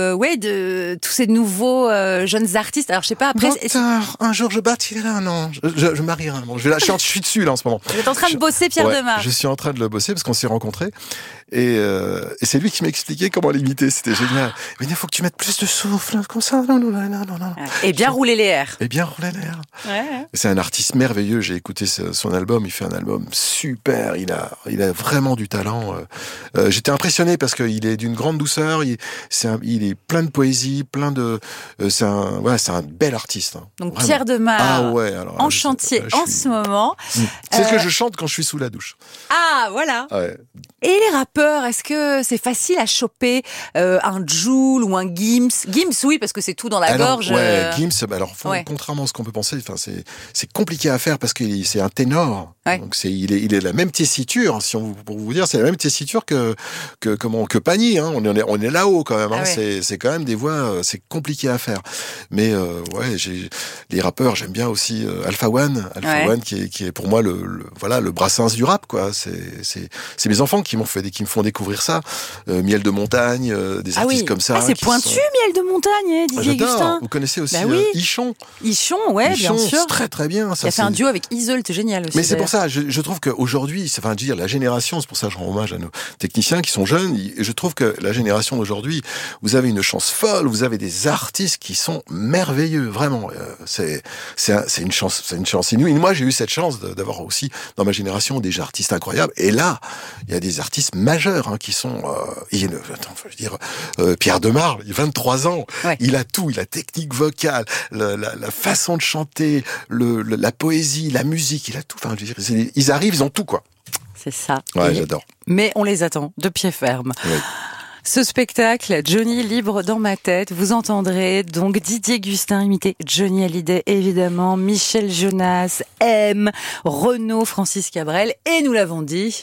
C: euh, ouais, de tous ces nouveaux euh, jeunes artistes. Alors je sais pas après.
M: Docteur, un jour je bâtirai un an. Je, je, je marierai un an. Je, vais là, je, suis, je suis dessus là en ce moment.
C: Vous êtes en train de bosser Pierre
M: ouais,
C: Demar.
M: Je suis en train de le bosser parce qu'on s'est rencontrés et, euh, et c'est lui qui m'expliquait comment l'imiter. C'était génial. Mais il faut que tu mettes plus de souffle comme ça. Non, non, non, non, non.
C: Et bien rouler les airs.
M: Et bien rouler les airs.
C: Ouais.
M: C'est un artiste merveilleux. J'ai écouté son album. Il fait un album super. Il a, il a vraiment du talent. Euh, j'étais impressionné parce qu'il est d'une grande douceur. Il, c'est un, il est plein de poésie, plein de. Euh, c'est un, ouais, c'est un bel artiste. Hein,
C: Donc
M: vraiment.
C: Pierre Demar.
M: Ah ouais. Alors,
C: en
M: je,
C: chantier
M: je, je
C: en
M: suis...
C: ce moment.
M: Mmh. C'est
C: euh...
M: ce que je chante quand je suis sous la douche.
C: Ah voilà.
M: Ouais.
C: Et les rappeurs, est-ce que c'est facile à choper euh, un Jul ou un Gims? Gims, oui, parce que c'est tout dans la
M: alors,
C: gorge.
M: Ouais,
C: euh...
M: Gims, alors faut,
C: ouais.
M: contrairement à ce qu'on peut penser, enfin c'est c'est compliqué à faire parce que c'est un ténor.
C: Ouais.
M: Donc c'est il est il est de la même tessiture, si on pour vous dire, c'est la même tessiture que que comment que Pagny. Hein. On est on est là-haut quand même. Hein. Ah ouais. C'est c'est quand même des voix, c'est compliqué à faire. Mais euh, ouais, j'ai les rappeurs, j'aime bien aussi euh, Alpha One, Alpha ouais. One qui est qui est pour moi le, le voilà le Brassens du rap quoi. C'est c'est c'est mes enfants qui m'ont fait qui me font découvrir ça. Euh, Miel de montagne, euh, des
C: ah
M: artistes
C: oui.
M: comme ça.
C: Ah, c'est pointu, sont... Miel de montagne, Didier
M: J'adore.
C: Gustin.
M: Vous connaissez aussi
C: bah oui.
M: euh, Ichon.
C: Ichon, ouais,
M: Ichon,
C: bien sûr.
M: C'est très très bien. Ça,
C: il a fait un duo avec Iseult, c'est génial aussi.
M: Mais c'est pour ça, je, je trouve qu'aujourd'hui, enfin, je veux dire, la génération, c'est pour ça que je rends hommage à nos techniciens qui sont jeunes. Et je trouve que la génération d'aujourd'hui, vous avez une chance folle. Vous avez des artistes qui sont merveilleux, vraiment. Euh, c'est c'est un, c'est une chance, c'est une chance inouïe. Moi, j'ai eu cette chance de, d'avoir aussi dans ma génération des artistes incroyables. Et là, il y a des artistes majeurs hein, qui sont. Euh, il y a une, attends, je veux dire, euh, Pierre Demar, il a vingt-trois ans. Ouais. Il a tout. Il a technique vocale, la, la, la façon de chanter, le, le, la poésie, la musique. Il a tout. Enfin, je veux dire, ils arrivent, ils ont tout quoi.
C: C'est ça.
M: Ouais,
C: et...
M: j'adore.
C: Mais on les attend de pied ferme.
M: Oui.
C: Ce spectacle, Johnny libre dans ma tête, vous entendrez donc Didier Gustin imiter Johnny Hallyday, évidemment, Michel Jonas, M, Renaud, Francis Cabrel, et nous l'avons dit,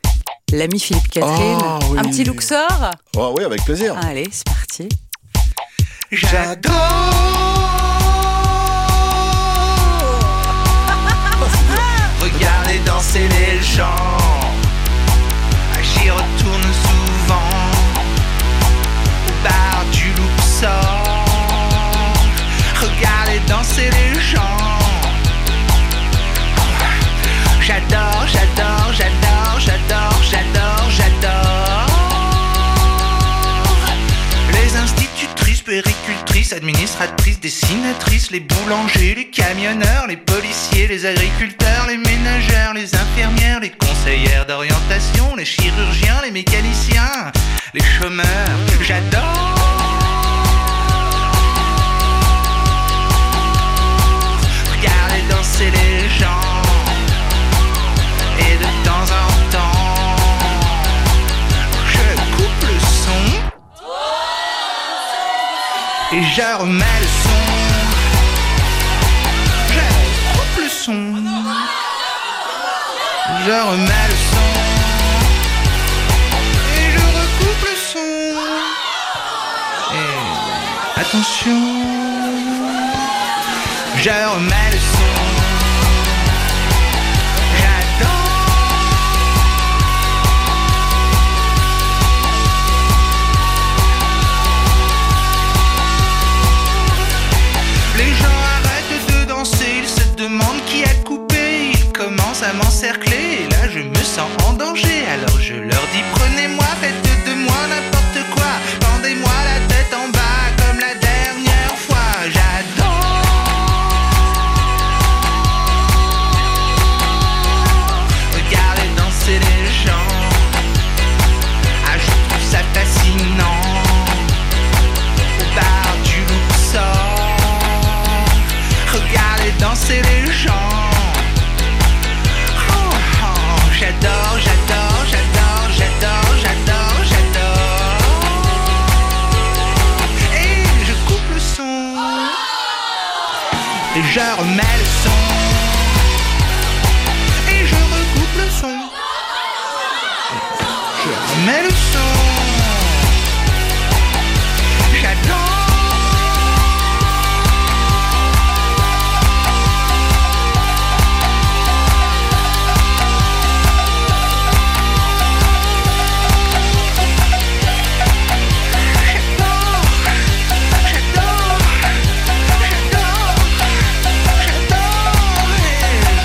C: l'ami Philippe Catherine.
M: Oh, oui.
C: Un petit Luxor?
M: Oh oui, avec plaisir.
C: Allez, c'est parti.
O: J'adore regarder danser les gens. J'y retourne souvent au bar du Luxor. Regarder danser les gens. J'adore, j'adore, j'adore, j'adore, j'adore, j'adore. Les institutrices, puéricultrices, administratrices, dessinatrices, les boulangers, les camionneurs, les policiers, les agriculteurs, les ménagères, les infirmières, les conseillères d'orientation, les chirurgiens, les mécaniciens, les chômeurs. J'adore regarder danser les gens. Et de temps en temps, je coupe le son et je remets le son. Je coupe le son, je remets le son et je recoupe le son. Et attention, je remets le son. Demande qui a coupé, ils commencent à m'encercler. Et là je me sens en danger, alors je leur dis prenez-moi, faites de moi n'importe quoi. Pendez-moi la tête en bas comme la dernière fois. J'adore regarder danser les gens. Ah, je trouve ça fascinant au bar du Luxor. Regardez danser les gens. Oh, oh, j'adore, j'adore, j'adore, j'adore, j'adore, j'adore. Et je coupe le son et je remets le son et je recoupe le son. Je remets le son. J'adore.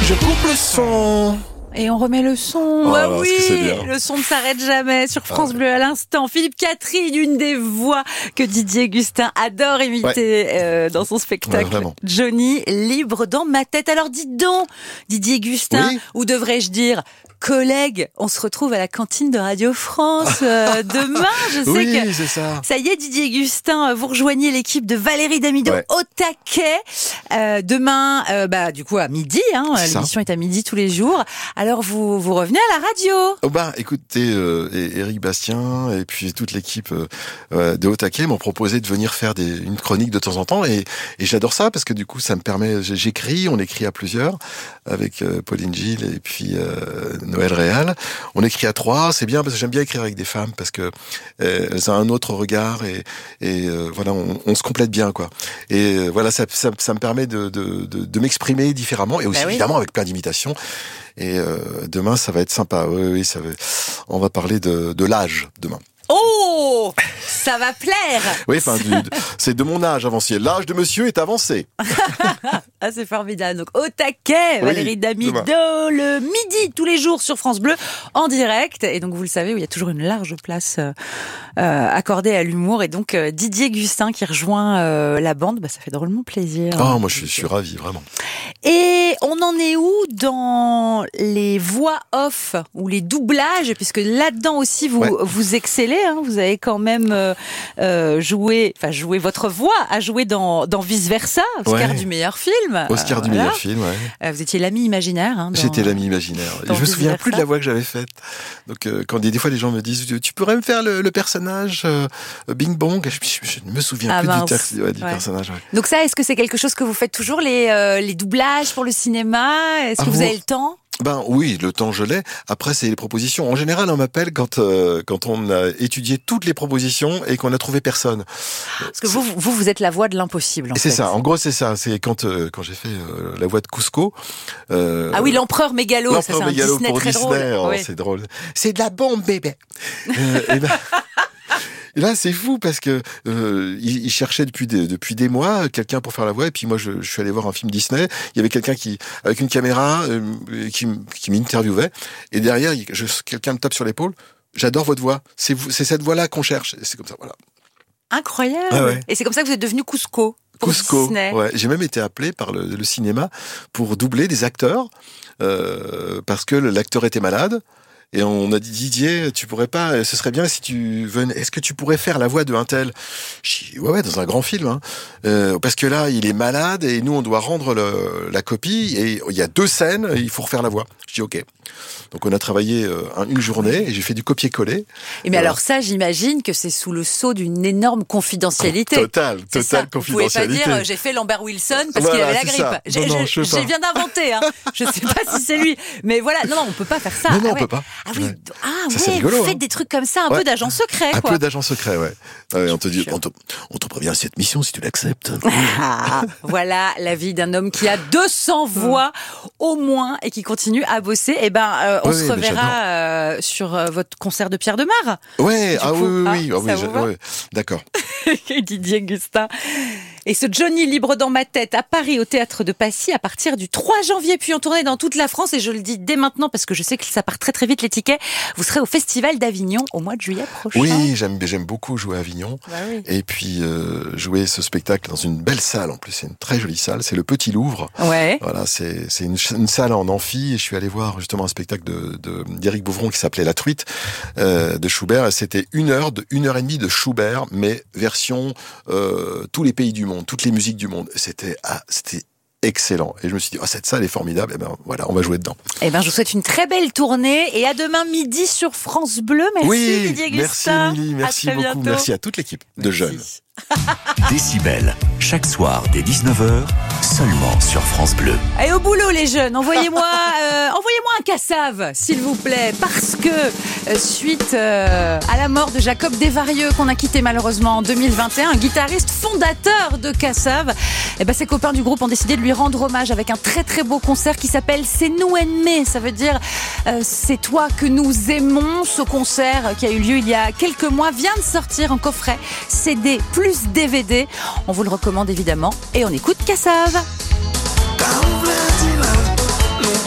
M: Je coupe le son.
C: Et on remet le son.
M: Oh,
C: ah
M: alors,
C: oui,
M: est-ce que c'est bien.
C: le son ne s'arrête jamais sur France ah, Bleu à l'instant. Philippe Catherine, une des voix que Didier Gustin adore imiter ouais. euh, dans son spectacle. Ouais, Johnny, libre dans ma tête. Alors dites donc, Didier Gustin, oui. ou devrais-je dire collègue, on se retrouve à la cantine de Radio France euh, demain. Je sais
M: oui,
C: que
M: c'est ça.
C: ça y est, Didier Gustin, vous rejoignez l'équipe de Valérie Damido ouais. au taquet. Euh, demain, euh, bah du coup à midi. Hein, l'émission est à midi tous les jours. Alors vous vous revenez à la radio.
M: Oh bah écoutez, euh, Éric Bastien et puis toute l'équipe euh, de Au Taquet m'ont proposé de venir faire des, une chronique de temps en temps et, et j'adore ça parce que du coup ça me permet, j'écris, on écrit à plusieurs avec euh, Pauline Gilles et puis euh, Noël Réal. On écrit à trois, c'est bien parce que j'aime bien écrire avec des femmes parce que euh, elles ont un autre regard et, et euh, voilà, on, on se complète bien quoi. Et euh, voilà, ça, ça, ça me permet de, de, de, de m'exprimer différemment et aussi bah oui. évidemment avec plein d'imitations. Et euh, demain, ça va être sympa. Oui, oui, ça va. On va parler de, de l'âge demain.
C: Oh, ça va plaire.
M: Oui, enfin, c'est de mon âge avancé. L'âge de monsieur est avancé.
C: Ah, c'est formidable. Donc, au taquet, oui, Valérie Damido, le midi, tous les jours sur France Bleu, en direct. Et donc, vous le savez, il y a toujours une large place euh, accordée à l'humour. Et donc, euh, Didier Gustin qui rejoint euh, la bande, bah, ça fait drôlement plaisir.
M: Oh, hein. moi, je suis, je suis ravi, vraiment.
C: Et on en est où dans les voix off ou les doublages? Puisque là-dedans aussi, vous, ouais. vous excellez. Hein, vous avez quand même euh, euh, joué, enfin joué votre voix à jouer dans, dans Vice Versa, Oscar ouais. du meilleur film.
M: Oscar euh, du voilà. meilleur film, ouais.
C: Vous étiez l'ami imaginaire. Hein, dans,
M: J'étais l'ami imaginaire. Je me souviens plus de la voix que j'avais faite. Donc euh, quand des, des fois les gens me disent, tu pourrais me faire le, le personnage euh, Bing Bong, je, je, je ne me souviens ah, plus mince. du, texte, ouais, du ouais. personnage. Ouais.
C: Donc ça, est-ce que c'est quelque chose que vous faites toujours les euh, les doublages pour le cinéma? Est-ce que ah, vous, vous avez le temps?
M: Ben oui, le temps je l'ai. Après c'est les propositions. En général, on m'appelle quand euh, quand on a étudié toutes les propositions et qu'on a trouvé personne.
C: Parce que vous vous vous êtes la voix de l'impossible.
M: C'est fait. ça. En gros, c'est ça. C'est quand euh, quand j'ai fait euh, la voix de Cusco.
C: Euh, ah oui, l'empereur mégalo.
M: L'empereur
C: ça, c'est
M: mégalo
C: un Disney
M: pour
C: très
M: Disney.
C: Drôle.
M: Oh,
C: oui.
M: C'est drôle. C'est de la bombe, bébé. euh, et ben... Et là, c'est fou parce que euh, il, il cherchait depuis des, depuis des mois quelqu'un pour faire la voix. Et puis moi, je, je suis allé voir un film Disney. Il y avait quelqu'un qui, avec une caméra, euh, qui, qui m'interviewait. Et derrière, il, je, quelqu'un me tape sur l'épaule. J'adore votre voix. C'est, c'est cette voix-là qu'on cherche. Et c'est comme ça, voilà.
C: Incroyable.
M: Ah ouais.
C: Et c'est comme ça que vous êtes devenu Cusco.
M: Cusco.
C: Disney.
M: Ouais. J'ai même été appelé par le, le cinéma pour doubler des acteurs euh, parce que l'acteur était malade. Et on a dit, Didier, tu pourrais pas, ce serait bien si tu venais, est-ce que tu pourrais faire la voix de un tel? Je dis, ouais, ouais, dans un grand film, hein. Euh, parce que là, il est malade et nous, on doit rendre le, la copie et il y a deux scènes, il faut refaire la voix. Je dis, ok. Donc, on a travaillé euh, une journée et j'ai fait du copier-coller. Et
C: mais voilà. Alors ça, j'imagine que c'est sous le sceau d'une énorme confidentialité.
M: Total, total confidentialité.
C: Vous pouvez pas dire, j'ai fait Lambert Wilson parce voilà, qu'il avait la grippe. J'ai, non, non, je, je viens d'inventer, hein. Je sais pas si c'est lui. Mais voilà, non, non, on peut pas faire ça.
M: Non, non,
C: ah,
M: on
C: ouais.
M: peut pas.
C: Ah oui, ah
M: ça,
C: ouais,
M: rigolo,
C: vous faites
M: hein.
C: des trucs comme ça, un
M: ouais.
C: peu d'agent secret,
M: un
C: quoi.
M: Un peu d'agent secret, ouais. ouais on te dit, on te, on te prévient cette mission si tu l'acceptes.
C: Ah, voilà la vie d'un homme qui a deux cents voix au moins et qui continue à bosser. Eh ben, euh, on ouais, se reverra euh, sur euh, votre concert de Pierre Demar.
M: Ouais, ah coup, oui, oui, oui,
C: ah,
M: oui, oui, ouais, d'accord.
C: Didier Gustin. Et ce Johnny libre dans ma tête à Paris au Théâtre de Passy à partir du trois janvier, puis en tournée dans toute la France. Et je le dis dès maintenant parce que je sais que ça part très très vite les tickets. Vous serez au Festival d'Avignon au mois de juillet prochain.
M: Oui, j'aime, j'aime beaucoup jouer à Avignon.
C: Bah oui.
M: Et puis euh, jouer ce spectacle dans une belle salle. En plus, c'est une très jolie salle. C'est le Petit Louvre.
C: Ouais.
M: Voilà, c'est, c'est une, une salle en amphi. Et je suis allé voir justement un spectacle de, de, d'Éric Bouvron qui s'appelait La Truite euh, de Schubert. Et c'était une heure, de, une heure et demie de Schubert, mais version euh, tous les pays du monde, toutes les musiques du monde. C'était, ah, c'était excellent. Et je me suis dit, oh, cette salle est formidable. Et ben voilà, on va jouer dedans.
C: Eh ben, je vous souhaite une très belle tournée et à demain midi sur France Bleu. Merci
M: oui,
C: Didier
M: merci
C: Gustin.
M: Émilie, merci
C: à
M: beaucoup.
C: bientôt.
M: Merci à toute l'équipe de
C: merci.
M: jeunes.
A: Décibel, chaque soir dès dix-neuf heures, seulement sur France Bleu.
C: Et au boulot les jeunes, envoyez-moi, euh, envoyez-moi un cassave, s'il vous plaît, parce que euh, suite euh, à la mort de Jacob Desvarieux qu'on a quitté malheureusement en deux mille vingt et un, un guitariste fondateur de Cassave, eh ben ses copains du groupe ont décidé de lui rendre hommage avec un très très beau concert qui s'appelle C'est nous ennemés. Ça veut dire euh, c'est toi que nous aimons. Ce concert qui a eu lieu il y a quelques mois vient de sortir en coffret C D plus D V D. On vous le recommande évidemment et on écoute Cassave.
L: Down,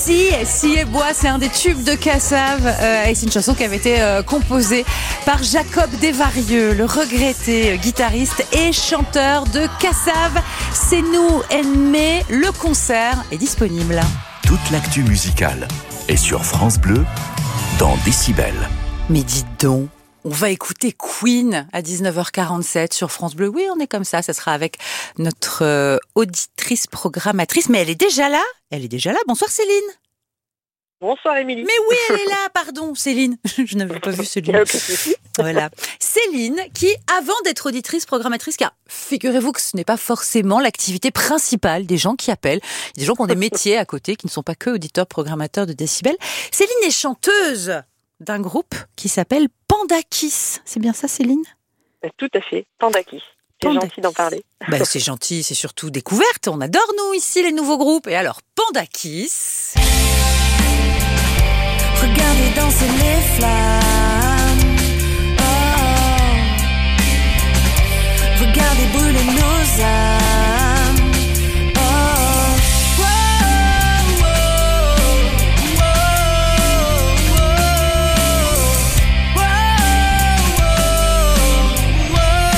C: Si, Si et Bois, c'est un des tubes de Cassave euh, et c'est une chanson qui avait été euh, composée par Jacob Desvarieux, le regretté guitariste et chanteur de Cassave. C'est nous, Ennemé, le concert est disponible.
A: Toute l'actu musicale est sur France Bleu dans Décibel.
C: Mais dites donc, on va écouter Queen à dix-neuf heures quarante-sept sur France Bleu. Oui, on est comme ça, ça sera avec notre euh, auditrice programmatrice, mais elle est déjà là, elle est déjà là. Bonsoir Céline.
U: Bonsoir Émilie.
C: Mais oui, elle est là, pardon Céline. Je n'avais pas vu Céline. Voilà. Céline, qui, avant d'être auditrice, programmatrice, car figurez-vous que ce n'est pas forcément l'activité principale des gens qui appellent. Il y a des gens qui ont des métiers à côté, qui ne sont pas que auditeurs, programmateurs de Décibel. Céline est chanteuse d'un groupe qui s'appelle Panda Kiss. C'est bien ça, Céline ?
U: Tout à fait, Panda Kiss. C'est Panda gentil Kiss. D'en parler.
C: Ben, c'est gentil, c'est surtout découverte. On adore, nous, ici, les nouveaux groupes. Et alors, Panda Kiss...
L: Regardez danser les flammes. Oh, regardez brûler nos âmes. Oh, oh, oh, oh,
C: oh,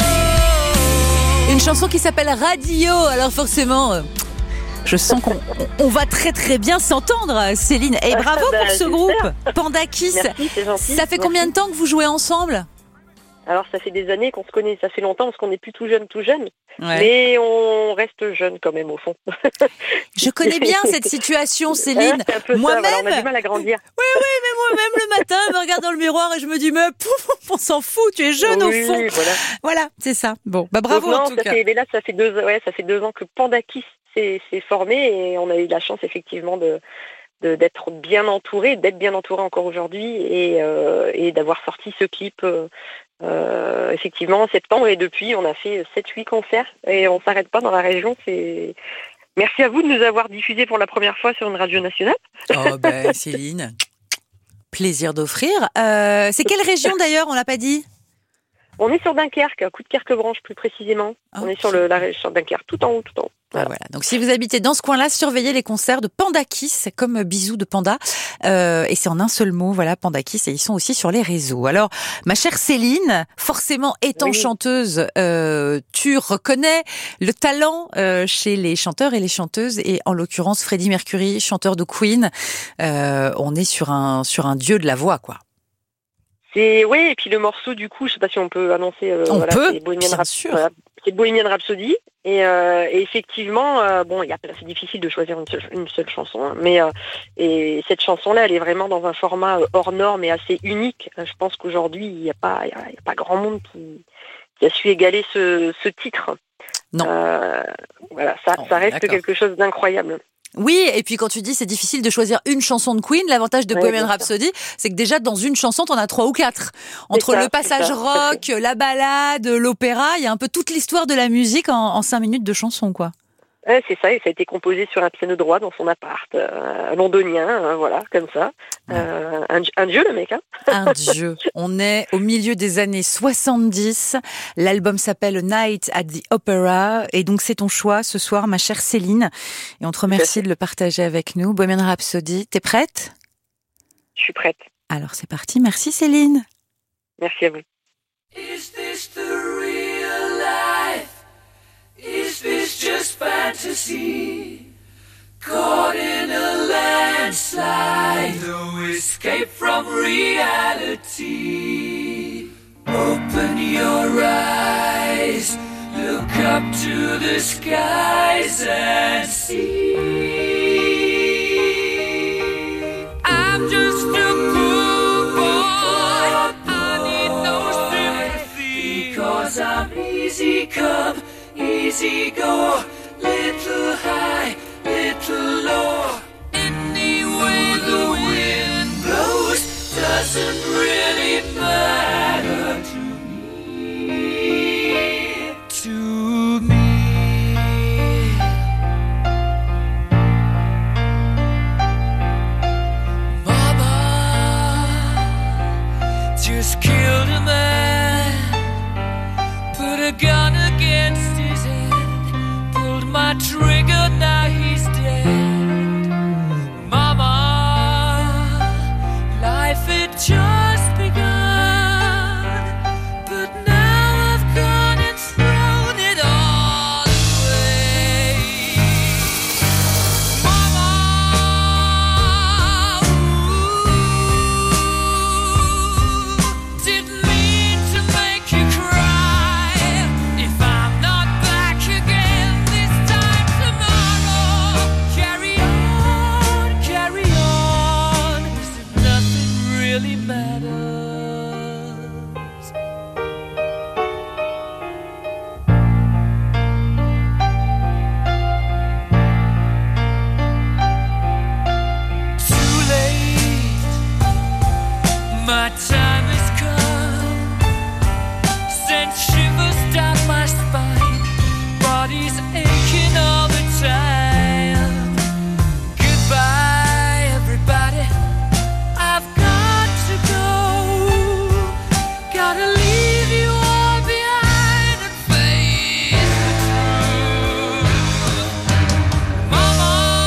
C: oh. Une chanson qui s'appelle Radio. Alors forcément... Euh... Je sens qu'on on va très très bien s'entendre, Céline. Et bravo
U: bah,
C: pour ce groupe, Panda Kiss.
U: Merci, c'est gentil.
C: Ça fait combien de temps que vous jouez ensemble ?
U: Alors ça fait des années qu'on se connaît, ça fait longtemps parce qu'on n'est plus tout jeune, tout jeune.
C: Ouais.
U: Mais on reste jeune quand même au fond.
C: Je connais bien cette situation, Céline.
U: Ouais, c'est un peu
C: moi-même,
U: ça, voilà, on a du mal à grandir.
C: Oui, oui, mais moi-même le matin, je me regarde dans le miroir et je me dis, mais pouf, on s'en fout, tu es jeune
U: oui,
C: au fond.
U: Voilà,
C: voilà c'est ça. Bon, bah bravo
U: Donc, non,
C: en tout
U: ça
C: cas.
U: Fait, mais là, ça fait deux, ouais, ça fait deux ans que Panda Kiss s'est, s'est formé et on a eu la chance effectivement de, de d'être bien entouré, d'être bien entouré encore aujourd'hui et, euh, et d'avoir sorti ce clip. Euh, Euh, effectivement en septembre et depuis on a fait sept huit concerts et on s'arrête pas dans la région. C'est... Merci à vous de nous avoir diffusé pour la première fois sur une radio nationale.
C: Oh ben Céline, plaisir d'offrir. Euh, c'est quelle région d'ailleurs, on l'a pas dit ?
U: On est sur Dunkerque, Coudekerque-Branche plus précisément. Okay. On est sur le, la région de Dunkerque, tout en haut, tout en haut.
C: Voilà. Voilà. Donc si vous habitez dans ce coin-là, surveillez les concerts de Panda Kiss, comme bisous de panda. Euh, et c'est en un seul mot, voilà, Panda Kiss, et ils sont aussi sur les réseaux. Alors, ma chère Céline, forcément étant oui. chanteuse, euh, tu reconnais le talent euh, chez les chanteurs et les chanteuses, et en l'occurrence Freddie Mercury, chanteur de Queen. Euh, on est sur un sur un dieu de la voix, quoi.
U: C'est oui, et puis le morceau du coup, je sais pas si on peut annoncer. Euh,
C: on
U: voilà,
C: peut,
U: c'est Bohemian
C: bien
U: Rap-
C: sûr.
U: Voilà, c'est Bohemian Rhapsody. Et, euh, et effectivement, euh, bon, y a, c'est difficile de choisir une seule, une seule chanson, hein, mais euh, et cette chanson-là, elle est vraiment dans un format hors norme et assez unique. Je pense qu'aujourd'hui, il n'y a pas, il y a, y a pas grand monde qui, qui a su égaler ce, ce titre.
C: Non.
U: Euh, voilà, ça,
C: oh,
U: ça reste
C: d'accord.
U: quelque chose d'incroyable.
C: Oui, et puis quand tu dis c'est difficile de choisir une chanson de Queen, l'avantage de
U: ouais,
C: Bohemian Rhapsody, c'est que déjà dans une chanson, t'en as trois ou quatre. Entre ça, le passage rock, la balade, l'opéra, il y a un peu toute l'histoire de la musique en, en cinq minutes de chanson, quoi.
U: Ouais, c'est ça, et ça a été composé sur un piano droit dans son appart, euh, londonien, hein, voilà, comme ça. Euh, un, un dieu, le mec, hein.
C: Un dieu. On est au milieu des années soixante-dix. L'album s'appelle Night at the Opera, et donc c'est ton choix ce soir, ma chère Céline. Et on te remercie de le partager avec nous. Bohemian Rhapsody, t'es prête ?
U: Je suis prête.
C: Alors c'est parti, merci Céline.
U: Merci à vous.
L: Is this the real life? Is this just fantasy? Caught in a landslide, no escape from reality. Open your eyes, look up to the skies and see. I'm just a poor boy, I need no sympathy, because I'm easy come, easy go, little high, little low. Any way the wind blows doesn't really matter to me, to me. Mama just killed a man, put a gun against his head, pulled my trigger, now he's dead. Mama My time has come. Sent shivers down my spine. Body's aching all the time. Goodbye, everybody. I've got to go. Gotta leave you all behind and face the truth. Mama,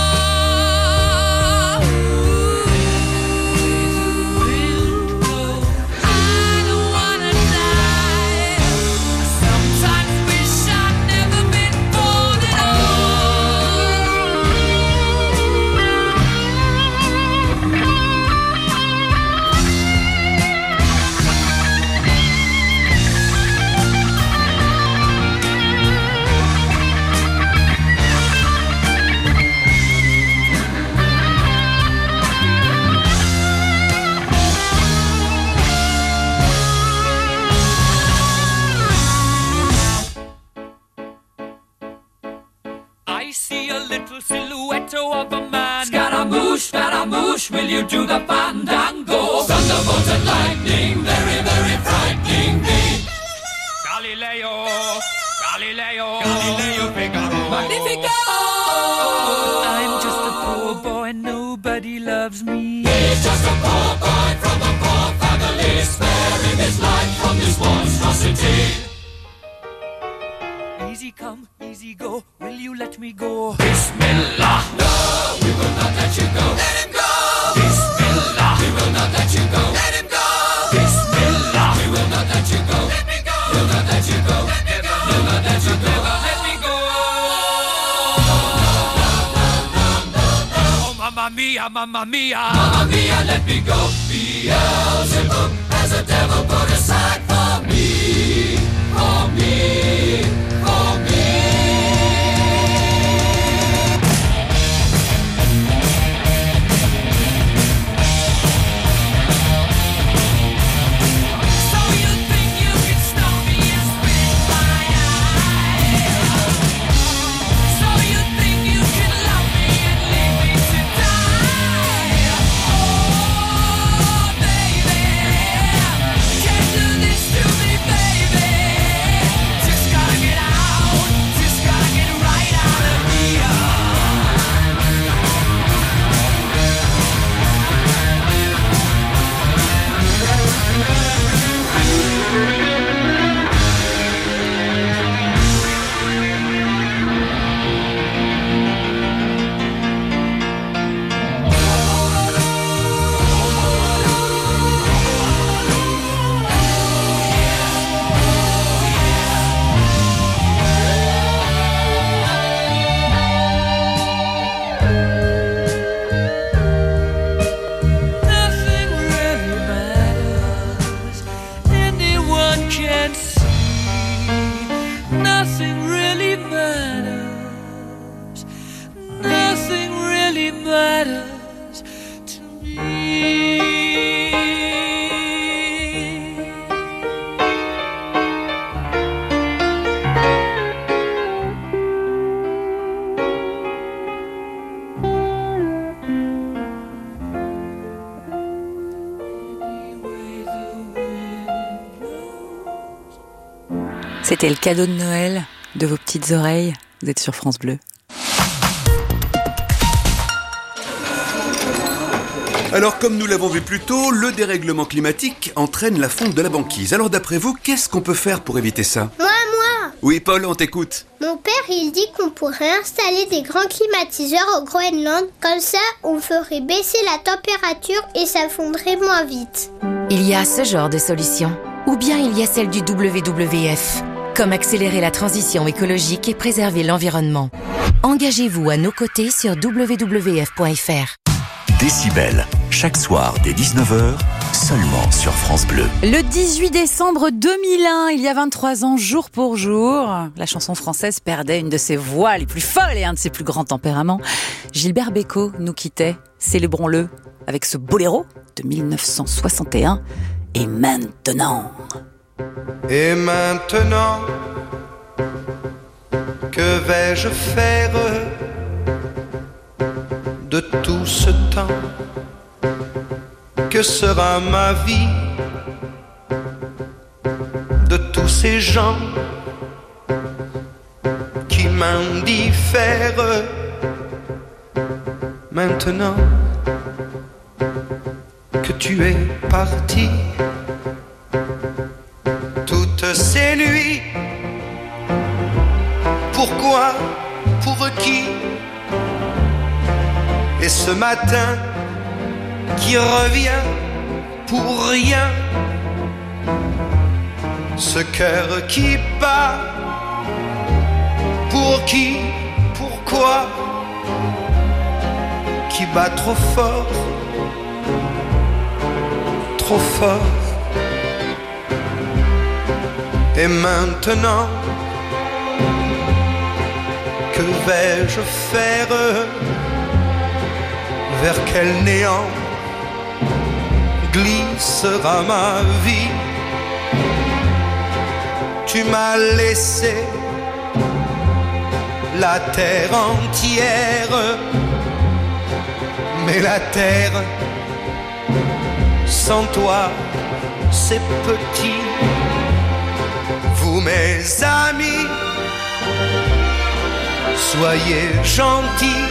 L: I don't wanna die. Sometimes wish I'd never been born at I see a little silhouette of a man. Scaramouche, Scaramouche, will you do the fandango? Thunderbolt and lightning, very, very frightening me. Galileo, Galileo, Galileo Figaro. Magnifico! I'm just a poor boy, nobody loves me. He's just a poor boy from a poor family, sparing his life from this monstrosity. Easy come, easy go, will you let me go? Bismillah! No, we will not let you go. Let him go! Bismillah! We will not let you go. Let him go! Bismillah! We will not let you go. Let me go! We'll not let you go. Let me go! We'll not let you go. Let me go! Oh, mamma mia, mamma mia! Mamma mia, let me go! Beelzebub has a devil put aside for me, for me, for me. So you think you can stop me and spit in my eye? So you think you can love me and leave me to die? Oh, baby, can't do this to me, baby. Just gotta get out, just gotta get right out of here. Nothing really matters. Anyone can see. Nothing really matters. Nothing really matters to me.
C: C'était le cadeau de Noël de vos petites oreilles. Vous êtes sur France Bleu.
B: Alors, comme nous l'avons vu plus tôt, le dérèglement climatique entraîne la fonte de la banquise. Alors, d'après vous, qu'est-ce qu'on peut faire pour éviter ça?
V: Moi, moi
B: Oui, Paul, on t'écoute.
V: Mon père, il dit qu'on pourrait installer des grands climatiseurs au Groenland. Comme ça, on ferait baisser la température et ça fondrait moins vite.
R: Il y a ce genre de solution. Ou bien il y a celle du W W F. Comme accélérer la transition écologique et préserver l'environnement. Engagez-vous à nos côtés sur w w f point f r.
A: Décibel, chaque soir dès dix-neuf heures, seulement sur France Bleu.
C: Le dix-huit décembre deux mille un, il y a vingt-trois ans, jour pour jour, la chanson française perdait une de ses voix les plus folles et un de ses plus grands tempéraments. Gilbert Bécaud nous quittait, célébrons-le avec ce boléro de mille neuf cent soixante et un. Et maintenant...
W: Et maintenant, que vais-je faire de tout ce temps que sera ma vie de tous ces gens qui m'indiffèrent maintenant que tu es parti. Toutes ces nuits, pourquoi, pour qui? Et ce matin qui revient pour rien, ce cœur qui bat, pour qui, pourquoi, qui bat trop fort, trop fort. Et maintenant, que vais-je faire? Vers quel néant glissera ma vie? Tu m'as laissé la terre entière, mais la terre sans toi c'est petit. Vous mes amis, soyez gentils,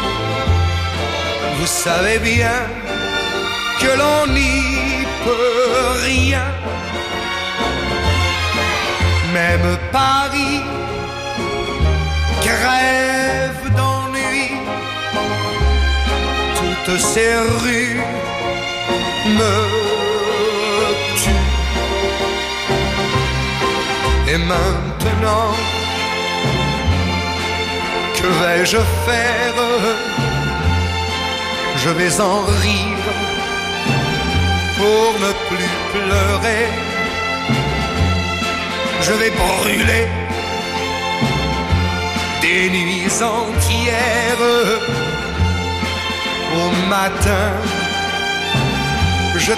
W: vous savez bien que l'on n'y peut rien. Même Paris crève d'ennui, toutes ces rues me tuent. Et maintenant, que vais-je faire? Je vais en rire pour ne plus pleurer. Je vais brûler des nuits entières. Au matin